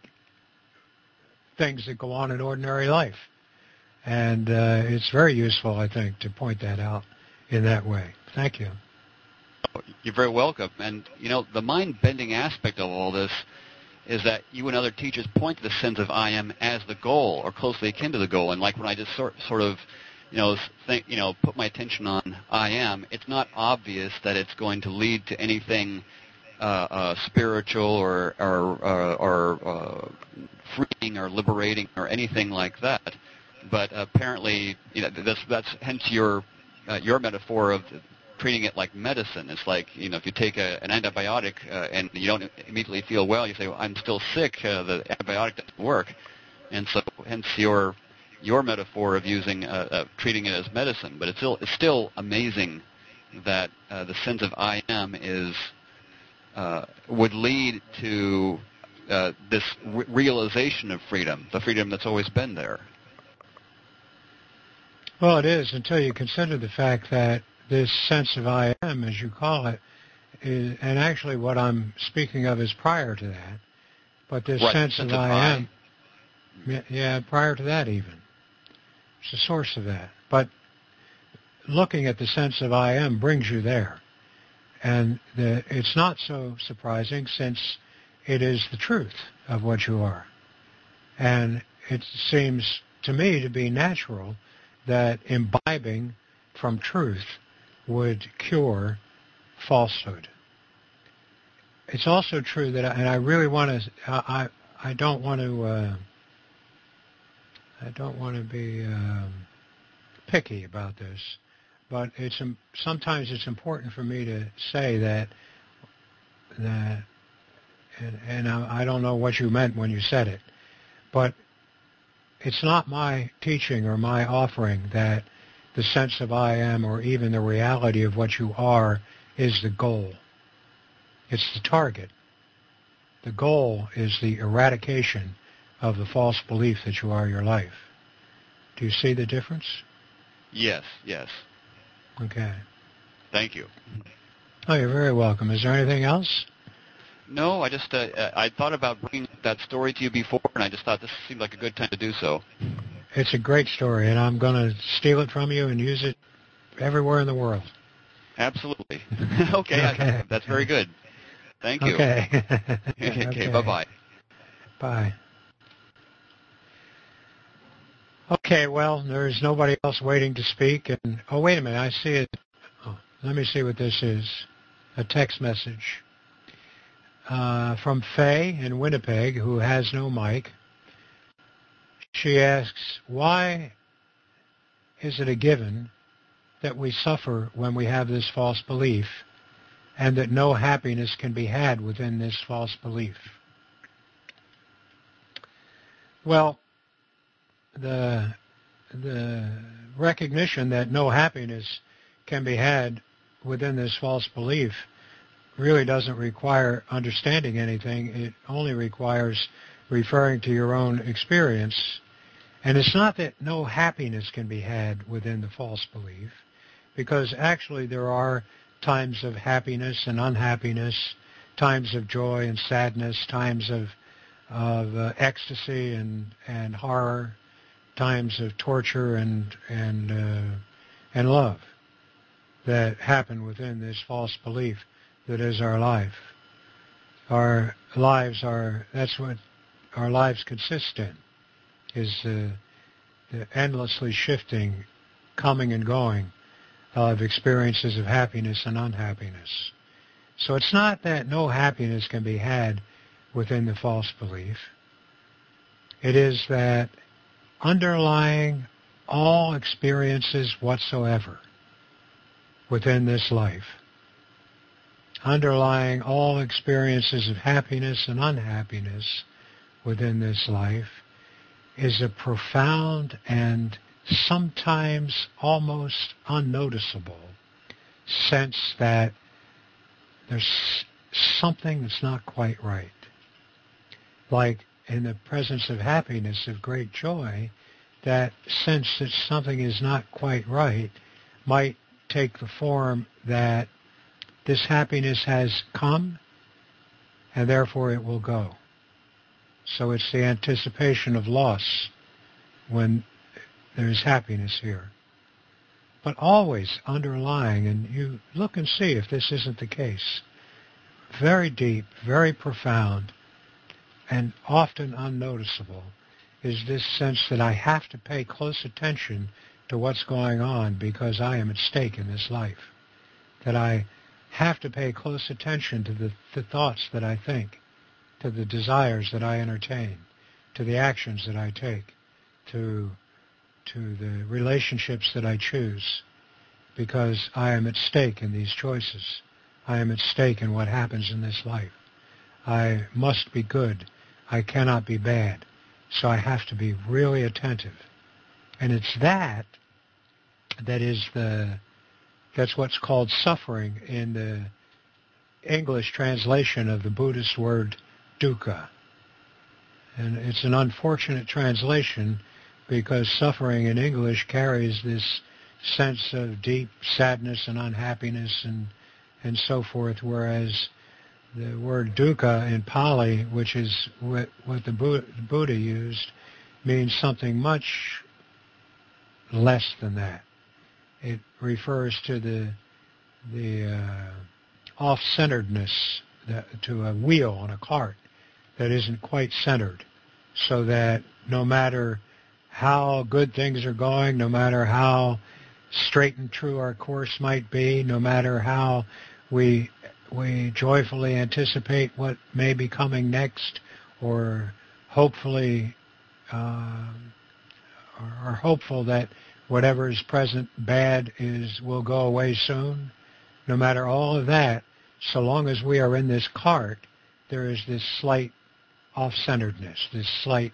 things that go on in ordinary life. And uh, it's very useful, I think, to point that out in that way. Thank you. You're very welcome. And, you know, the mind-bending aspect of all this is that you and other teachers point to the sense of I am as the goal or closely akin to the goal. And like when I just sort, sort of, you know, think, you know, put my attention on I am, it's not obvious that it's going to lead to anything uh, uh, spiritual or or, uh, or uh, freeing or liberating or anything like that. But apparently, you know, that's, that's hence your uh, your metaphor of treating it like medicine. It's like, you know, if you take a, an antibiotic uh, and you don't immediately feel well, you say, well, I'm still sick, uh, the antibiotic doesn't work. And so hence your your metaphor of using uh, uh, treating it as medicine. But it's still, it's still amazing that uh, the sense of I am is uh, would lead to uh, this re- realization of freedom, the freedom that's always been there. Well, it is until you consider the fact that this sense of I am, as you call it, is, and actually what I'm speaking of is prior to that, but this right, sense, sense of, of I, I am, yeah, yeah, prior to that even. It's the source of that. But looking at the sense of I am brings you there. And the, it's not so surprising since it is the truth of what you are. And it seems to me to be natural that imbibing from truth would cure falsehood. It's also true that, I, and I really want to, I, I don't want to, uh, I don't want to be um, picky about this, but it's sometimes it's important for me to say that that, and, and I, I don't know what you meant when you said it, but it's not my teaching or my offering that the sense of I am or even the reality of what you are is the goal. It's the target. The goal is the eradication of the false belief that you are your life. Do you see the difference? Yes, yes. Okay. Thank you. Oh, you're very welcome. Is there anything else? No, I just, uh, I thought about bringing that story to you before, and I just thought this seemed like a good time to do so. It's a great story, and I'm going to steal it from you and use it everywhere in the world. Absolutely. okay, okay. I, that's very good. Thank you. Okay. okay, okay. bye-bye. Bye. Okay, well, there's nobody else waiting to speak. And oh, wait a minute, I see it. Oh, let me see what this is. A text message uh, from Faye in Winnipeg, who has no mic. She asks, why is it a given that we suffer when we have this false belief, and that no happiness can be had within this false belief? Well, the the recognition that no happiness can be had within this false belief really doesn't require understanding anything. It only requires referring to your own experience. And it's not that no happiness can be had within the false belief, because actually there are times of happiness and unhappiness, times of joy and sadness, times of of uh, ecstasy and, and horror, times of torture and and uh, and love that happen within this false belief that is our life. Our lives are, that's what our lives consist in, is uh, the endlessly shifting, coming and going of experiences of happiness and unhappiness. So it's not that no happiness can be had within the false belief. It is that underlying all experiences whatsoever within this life, underlying all experiences of happiness and unhappiness within this life, is a profound and sometimes almost unnoticeable sense that there's something that's not quite right. Like in the presence of happiness, of great joy, that sense that something is not quite right might take the form that this happiness has come and therefore it will go. So it's the anticipation of loss when there's happiness here. But always underlying, and you look and see if this isn't the case, very deep, very profound, and often unnoticeable, is this sense that I have to pay close attention to what's going on because I am at stake in this life. That I have to pay close attention to the, the thoughts that I think, to the desires that I entertain, to the actions that I take, to, to the relationships that I choose, because I am at stake in these choices. I am at stake in what happens in this life. I must be good. I cannot be bad. So I have to be really attentive. And it's that that is the, that's what's called suffering in the English translation of the Buddhist word dukkha. And it's an unfortunate translation because suffering in English carries this sense of deep sadness and unhappiness and, and so forth, whereas the word dukkha in Pali, which is what, what the Buddha used, means something much less than that. It refers to the the uh, off-centeredness, the, to a wheel on a cart that isn't quite centered, so that no matter how good things are going, no matter how straight and true our course might be, no matter how we we joyfully anticipate what may be coming next, or hopefully uh, are hopeful that whatever is present bad is will go away soon. No matter all of that, so long as we are in this cart, there is this slight off-centeredness, this slight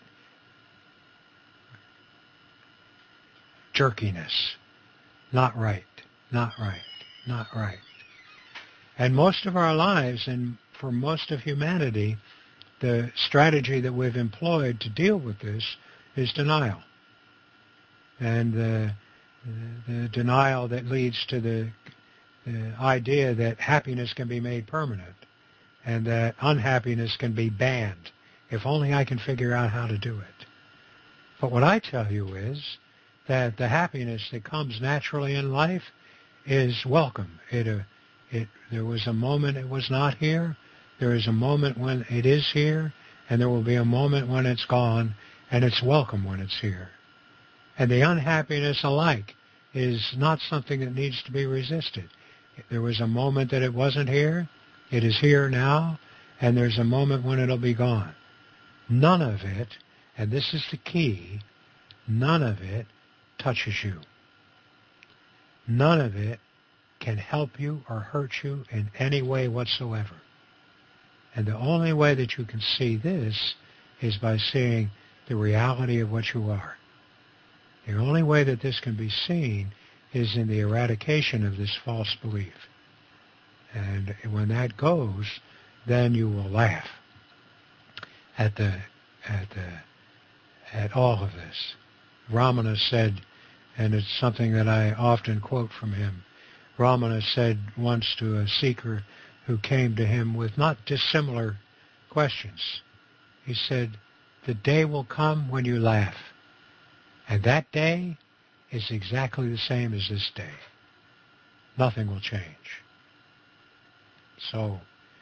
jerkiness. Not right, not right, not right. And most of our lives, and for most of humanity, the strategy that we've employed to deal with this is denial. And the, the denial that leads to the, the idea that happiness can be made permanent and that unhappiness can be banned, if only I can figure out how to do it. But what I tell you is that the happiness that comes naturally in life is welcome. It, uh, it, there was a moment it was not here. There is a moment when it is here, and there will be a moment when it's gone, and it's welcome when it's here. And the unhappiness alike is not something that needs to be resisted. There was a moment that it wasn't here. It is here now, and there's a moment when it'll be gone. None of it, and this is the key, none of it touches you. None of it can help you or hurt you in any way whatsoever. And the only way that you can see this is by seeing the reality of what you are. The only way that this can be seen is in the eradication of this false belief. And when that goes, then you will laugh at the at the at all of this. Ramana said, and it's something that I often quote from him, Ramana said once to a seeker who came to him with not dissimilar questions. He said, the day will come when you laugh. And that day is exactly the same as this day. Nothing will change. So,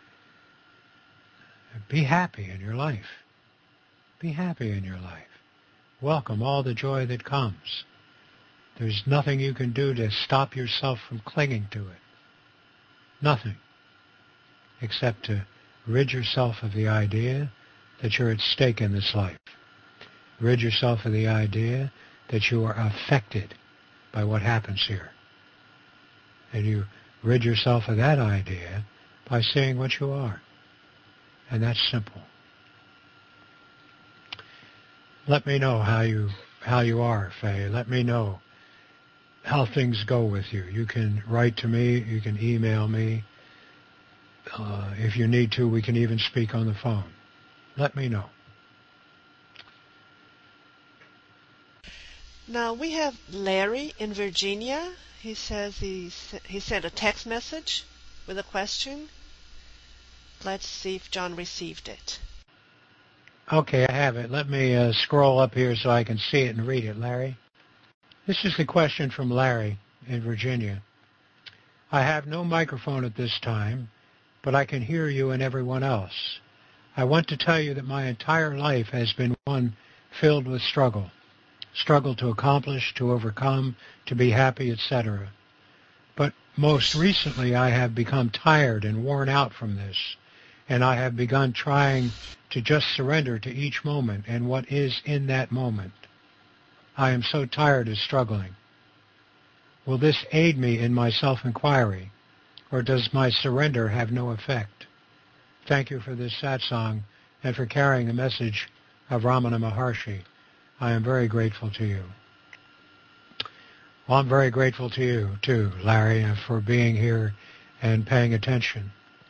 be happy in your life. Be happy in your life. Welcome all the joy that comes. There's nothing you can do to stop yourself from clinging to it. Nothing. Except to rid yourself of the idea that you're at stake in this life. Rid yourself of the idea that you are affected by what happens here. And you rid yourself of that idea by seeing what you are. And that's simple. Let me know how you how you are, Faye. Let me know how things go with you. You can write to me. You can email me. Uh, if you need to, we can even speak on the phone. Let me know. Now we have Larry in Virginia. He says he he sent a text message with a question. Let's see if John received it. Okay, I have it. Let me uh, scroll up here so I can see it and read it, Larry. This is the question from Larry in Virginia. I have no microphone at this time, but I can hear you and everyone else. I want to tell you that my entire life has been one filled with struggle. Struggle to accomplish, to overcome, to be happy, et cetera. But most recently I have become tired and worn out from this, and I have begun trying to just surrender to each moment and what is in that moment. I am so tired of struggling. Will this aid me in my self-inquiry, or does my surrender have no effect? Thank you for this satsang and for carrying the message of Ramana Maharshi. I am very grateful to you. Well, I'm very grateful to you, too, Larry, for being here and paying attention.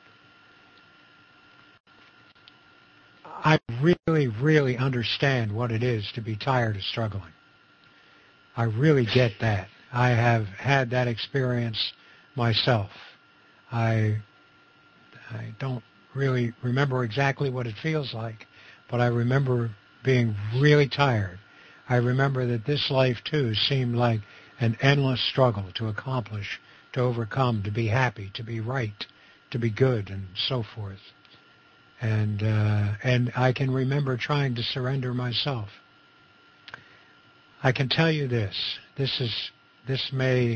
I really, really understand what it is to be tired of struggling. I really get that. I have had that experience myself. I, I don't really remember exactly what it feels like, but I remember being really tired. I remember that this life, too, seemed like an endless struggle to accomplish, to overcome, to be happy, to be right, to be good, and so forth. And uh, and I can remember trying to surrender myself. I can tell you this. This is this may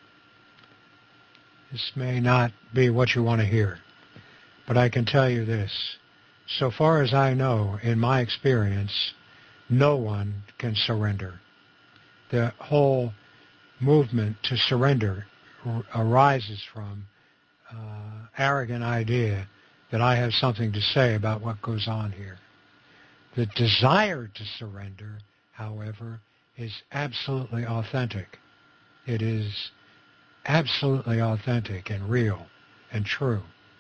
this may not be what you want to hear, but I can tell you this. So far as I know, in my experience, no one can surrender. The whole movement to surrender arises from uh, arrogant idea that I have something to say about what goes on here. The desire to surrender, however, is absolutely authentic. It is absolutely authentic and real and true.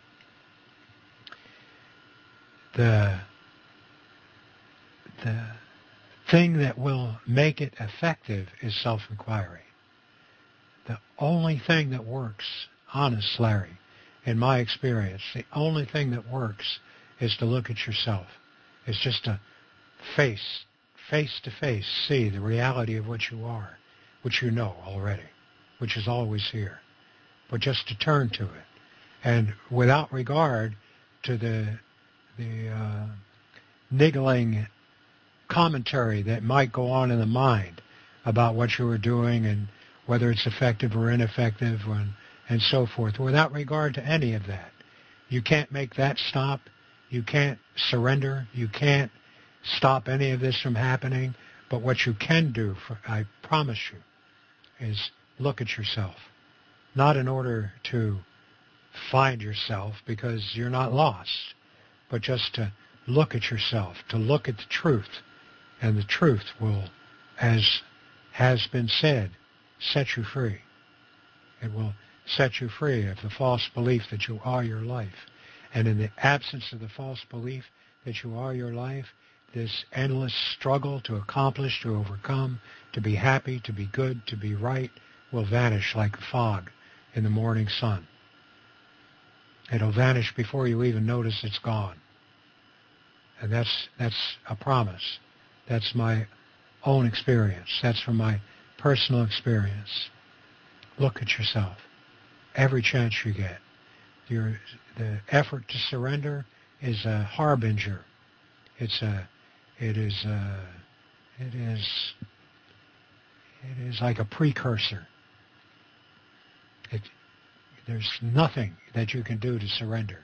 The, the thing that will make it effective is self-inquiry. The only thing that works, honest Larry, in my experience, the only thing that works is to look at yourself. It's just to face, face to face, see the reality of what you are, which you know already, which is always here, but just to turn to it. And without regard to the, the uh, niggling commentary that might go on in the mind about what you are doing and whether it's effective or ineffective and, and so forth, without regard to any of that. You can't make that stop. You can't surrender. You can't stop any of this from happening. But what you can do, for, I promise you, is look at yourself. Not in order to find yourself, because you're not lost, but just to look at yourself, to look at the truth. And the truth will, as has been said, set you free. It will set you free of the false belief that you are your life. And in the absence of the false belief that you are your life, this endless struggle to accomplish, to overcome, to be happy, to be good, to be right, will vanish like fog in the morning sun. It'll vanish before you even notice it's gone. And that's that's a promise. That's my own experience. That's from my personal experience. Look at yourself every chance you get. Your, the effort to surrender is a harbinger. It's a, it is a, it is, it is like a precursor. It, there's nothing that you can do to surrender.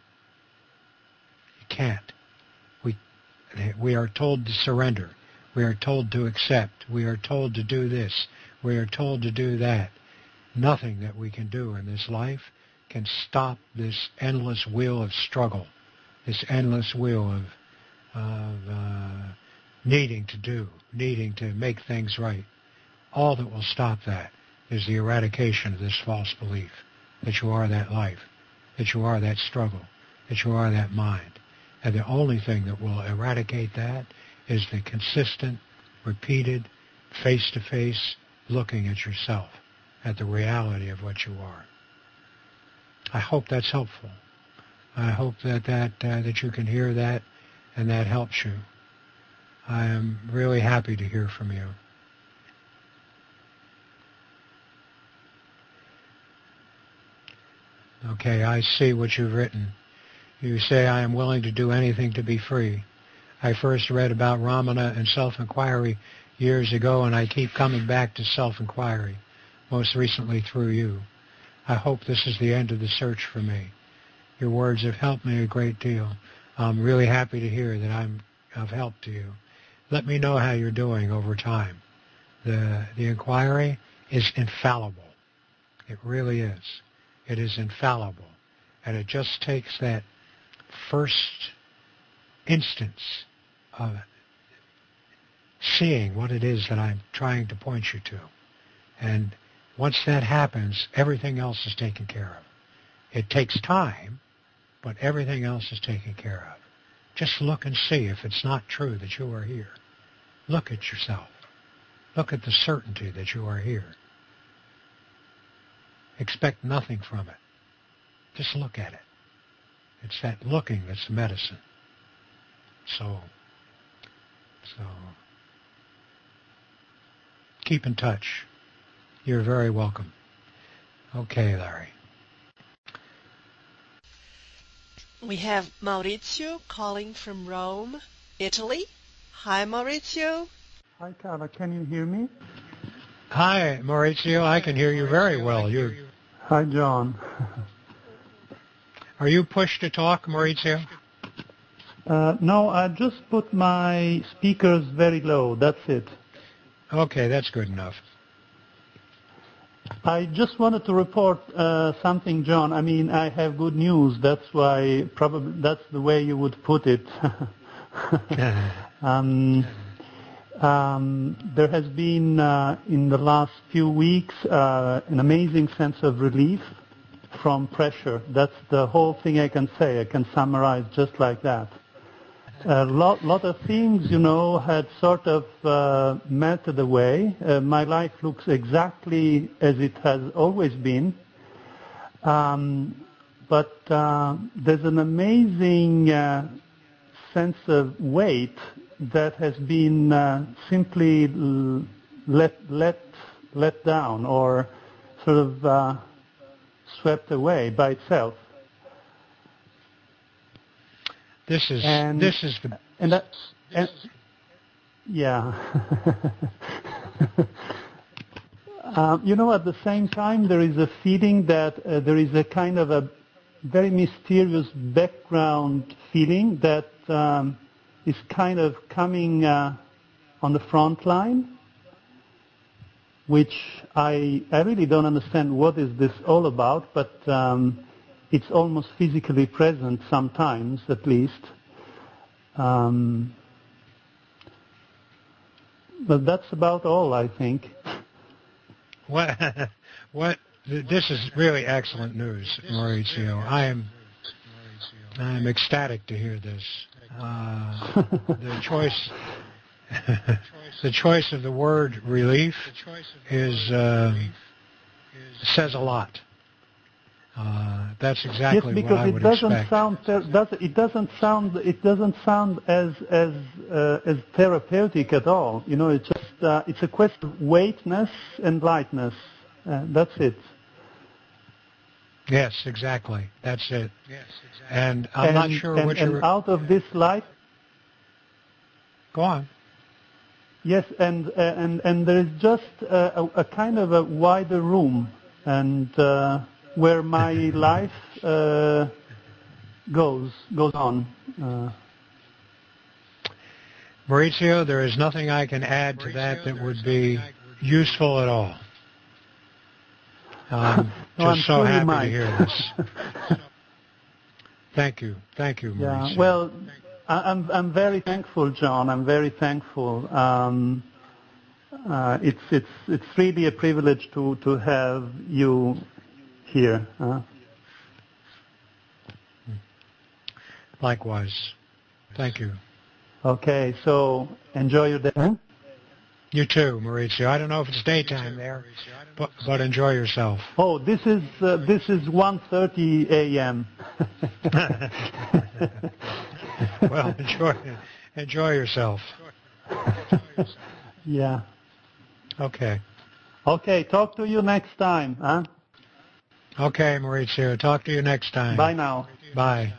You can't. We, we are told to surrender. We are told to accept. We are told to do this. We are told to do that. Nothing that we can do in this life can stop this endless wheel of struggle, this endless wheel of, of uh, needing to do, needing to make things right. All that will stop that is the eradication of this false belief that you are that life, that you are that struggle, that you are that mind. And the only thing that will eradicate that is the consistent, repeated, face-to-face looking at yourself, at the reality of what you are. I hope that's helpful. I hope that that, uh, that you can hear that and that helps you. I am really happy to hear from you. Okay, I see what you've written. You say, I am willing to do anything to be free. I first read about Ramana and self-inquiry years ago, and I keep coming back to self-inquiry, most recently through you. I hope this is the end of the search for me. Your words have helped me a great deal. I'm really happy to hear that I'm of help to you. Let me know how you're doing over time. The, the inquiry is infallible. It really is. It is infallible. And it just takes that first instance of seeing what it is that I'm trying to point you to. And once that happens, everything else is taken care of. It takes time, but everything else is taken care of. Just look and see if it's not true that you are here. Look at yourself. Look at the certainty that you are here. Expect nothing from it. Just look at it. It's that looking that's the medicine. So, so, keep in touch. You're very welcome. Okay, Larry. We have Maurizio calling from Rome, Italy. Hi, Maurizio. Hi, Carla. Can you hear me? Hi, Maurizio. I can hear you very well. You Hi, John. Are you pushed to talk, Maurizio? Uh, no, I just put my speakers very low. That's it. Okay, that's good enough. I just wanted to report uh, something, John. I mean, I have good news. That's why probably that's the way you would put it. um, um, there has been uh, in the last few weeks uh, an amazing sense of relief from pressure. That's the whole thing I can say. I can summarize just like that. A lot, lot of things, you know, had sort of uh, melted away. Uh, my life looks exactly as it has always been. Um, but uh, there's an amazing uh, sense of weight that has been uh, simply l- let, let, let down or sort of uh, swept away by itself. This is and, this is the and that, and, yeah. um, you know, at the same time, there is a feeling that uh, there is a kind of a very mysterious background feeling that um, is kind of coming uh, on the front line, which I I really don't understand what is this all about, but. Um, It's almost physically present sometimes, at least. Um, but that's about all, I think. What? What? This is really excellent news, Maurizio. I am, I am ecstatic to hear this. Uh, the choice, the choice of the word relief is uh, says a lot. Uh, that's exactly yes, what I would it doesn't expect. Sound ter- does, it doesn't sound. It doesn't sound as as uh, as therapeutic at all. You know, it's just uh, it's a question of weightness and lightness. Uh, that's it. Yes, exactly. That's it. Yes, exactly. And I'm and, not sure and, what and you're. out of this light. Go on. Yes, and uh, and and there is just uh, a, a kind of a wider room, and uh, where my life uh, goes goes on. Uh, Maurizio, there is nothing I can add to that that would be useful at all. I'm no, just I'm so sure you happy might. to hear this. Thank you, thank you, Maurizio. Yeah, well, I, I'm I'm very thankful, John. I'm very thankful. Um, uh, it's it's it's really a privilege to to have you here. Huh? Likewise. Thank you. Okay, so enjoy your day. Huh? You too, Maurizio. I don't know if it's daytime there, but but enjoy yourself. Oh, this is uh, this is one thirty a.m. Well, enjoy enjoy yourself. Yeah. Okay. Okay, talk to you next time, huh? Okay, Maurizio. Talk to you next time. Bye now. Bye.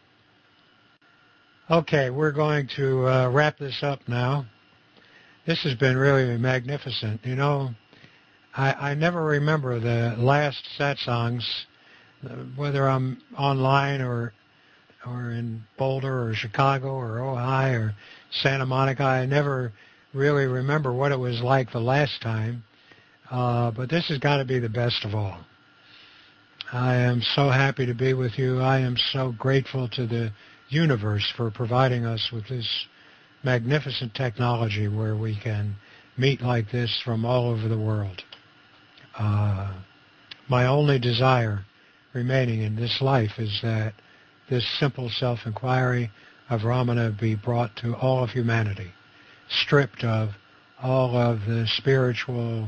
Okay, we're going to uh, wrap this up now. This has been really magnificent. You know, I, I never remember the last satsangs, whether I'm online or or in Boulder or Chicago or Ojai or Santa Monica. I never really remember what it was like the last time. Uh, but this has got to be the best of all. I am so happy to be with you. I am so grateful to the universe for providing us with this magnificent technology where we can meet like this from all over the world. Uh, my only desire remaining in this life is that this simple self-inquiry of Ramana be brought to all of humanity, stripped of all of the spiritual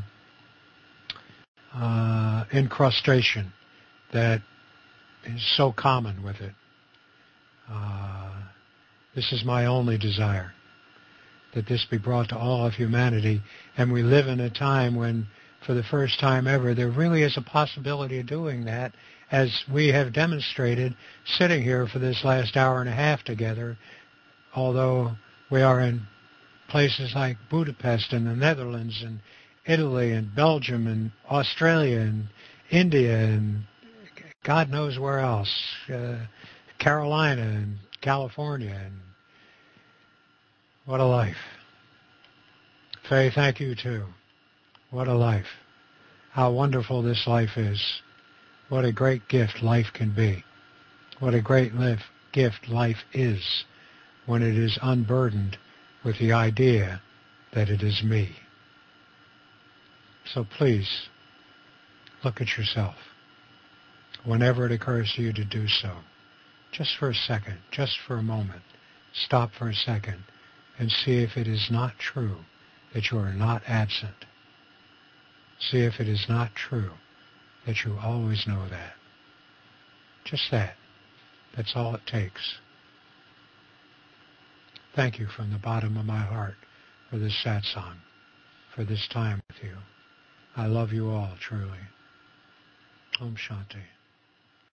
uh, incrustation that is so common with it. Uh, this is my only desire, that this be brought to all of humanity. And we live in a time when, for the first time ever, there really is a possibility of doing that, as we have demonstrated sitting here for this last hour and a half together, although we are in places like Budapest and the Netherlands and Italy and Belgium and Australia and India and God knows where else, uh, Carolina and California. And what a life. Faye, thank you too. What a life. How wonderful this life is. What a great gift life can be. What a great live, gift life is when it is unburdened with the idea that it is me. So please, look at yourself. Whenever it occurs to you to do so, just for a second, just for a moment, stop for a second and see if it is not true that you are not absent. See if it is not true that you always know that. Just that. That's all it takes. Thank you from the bottom of my heart for this satsang, for this time with you. I love you all, truly. Om Shanti.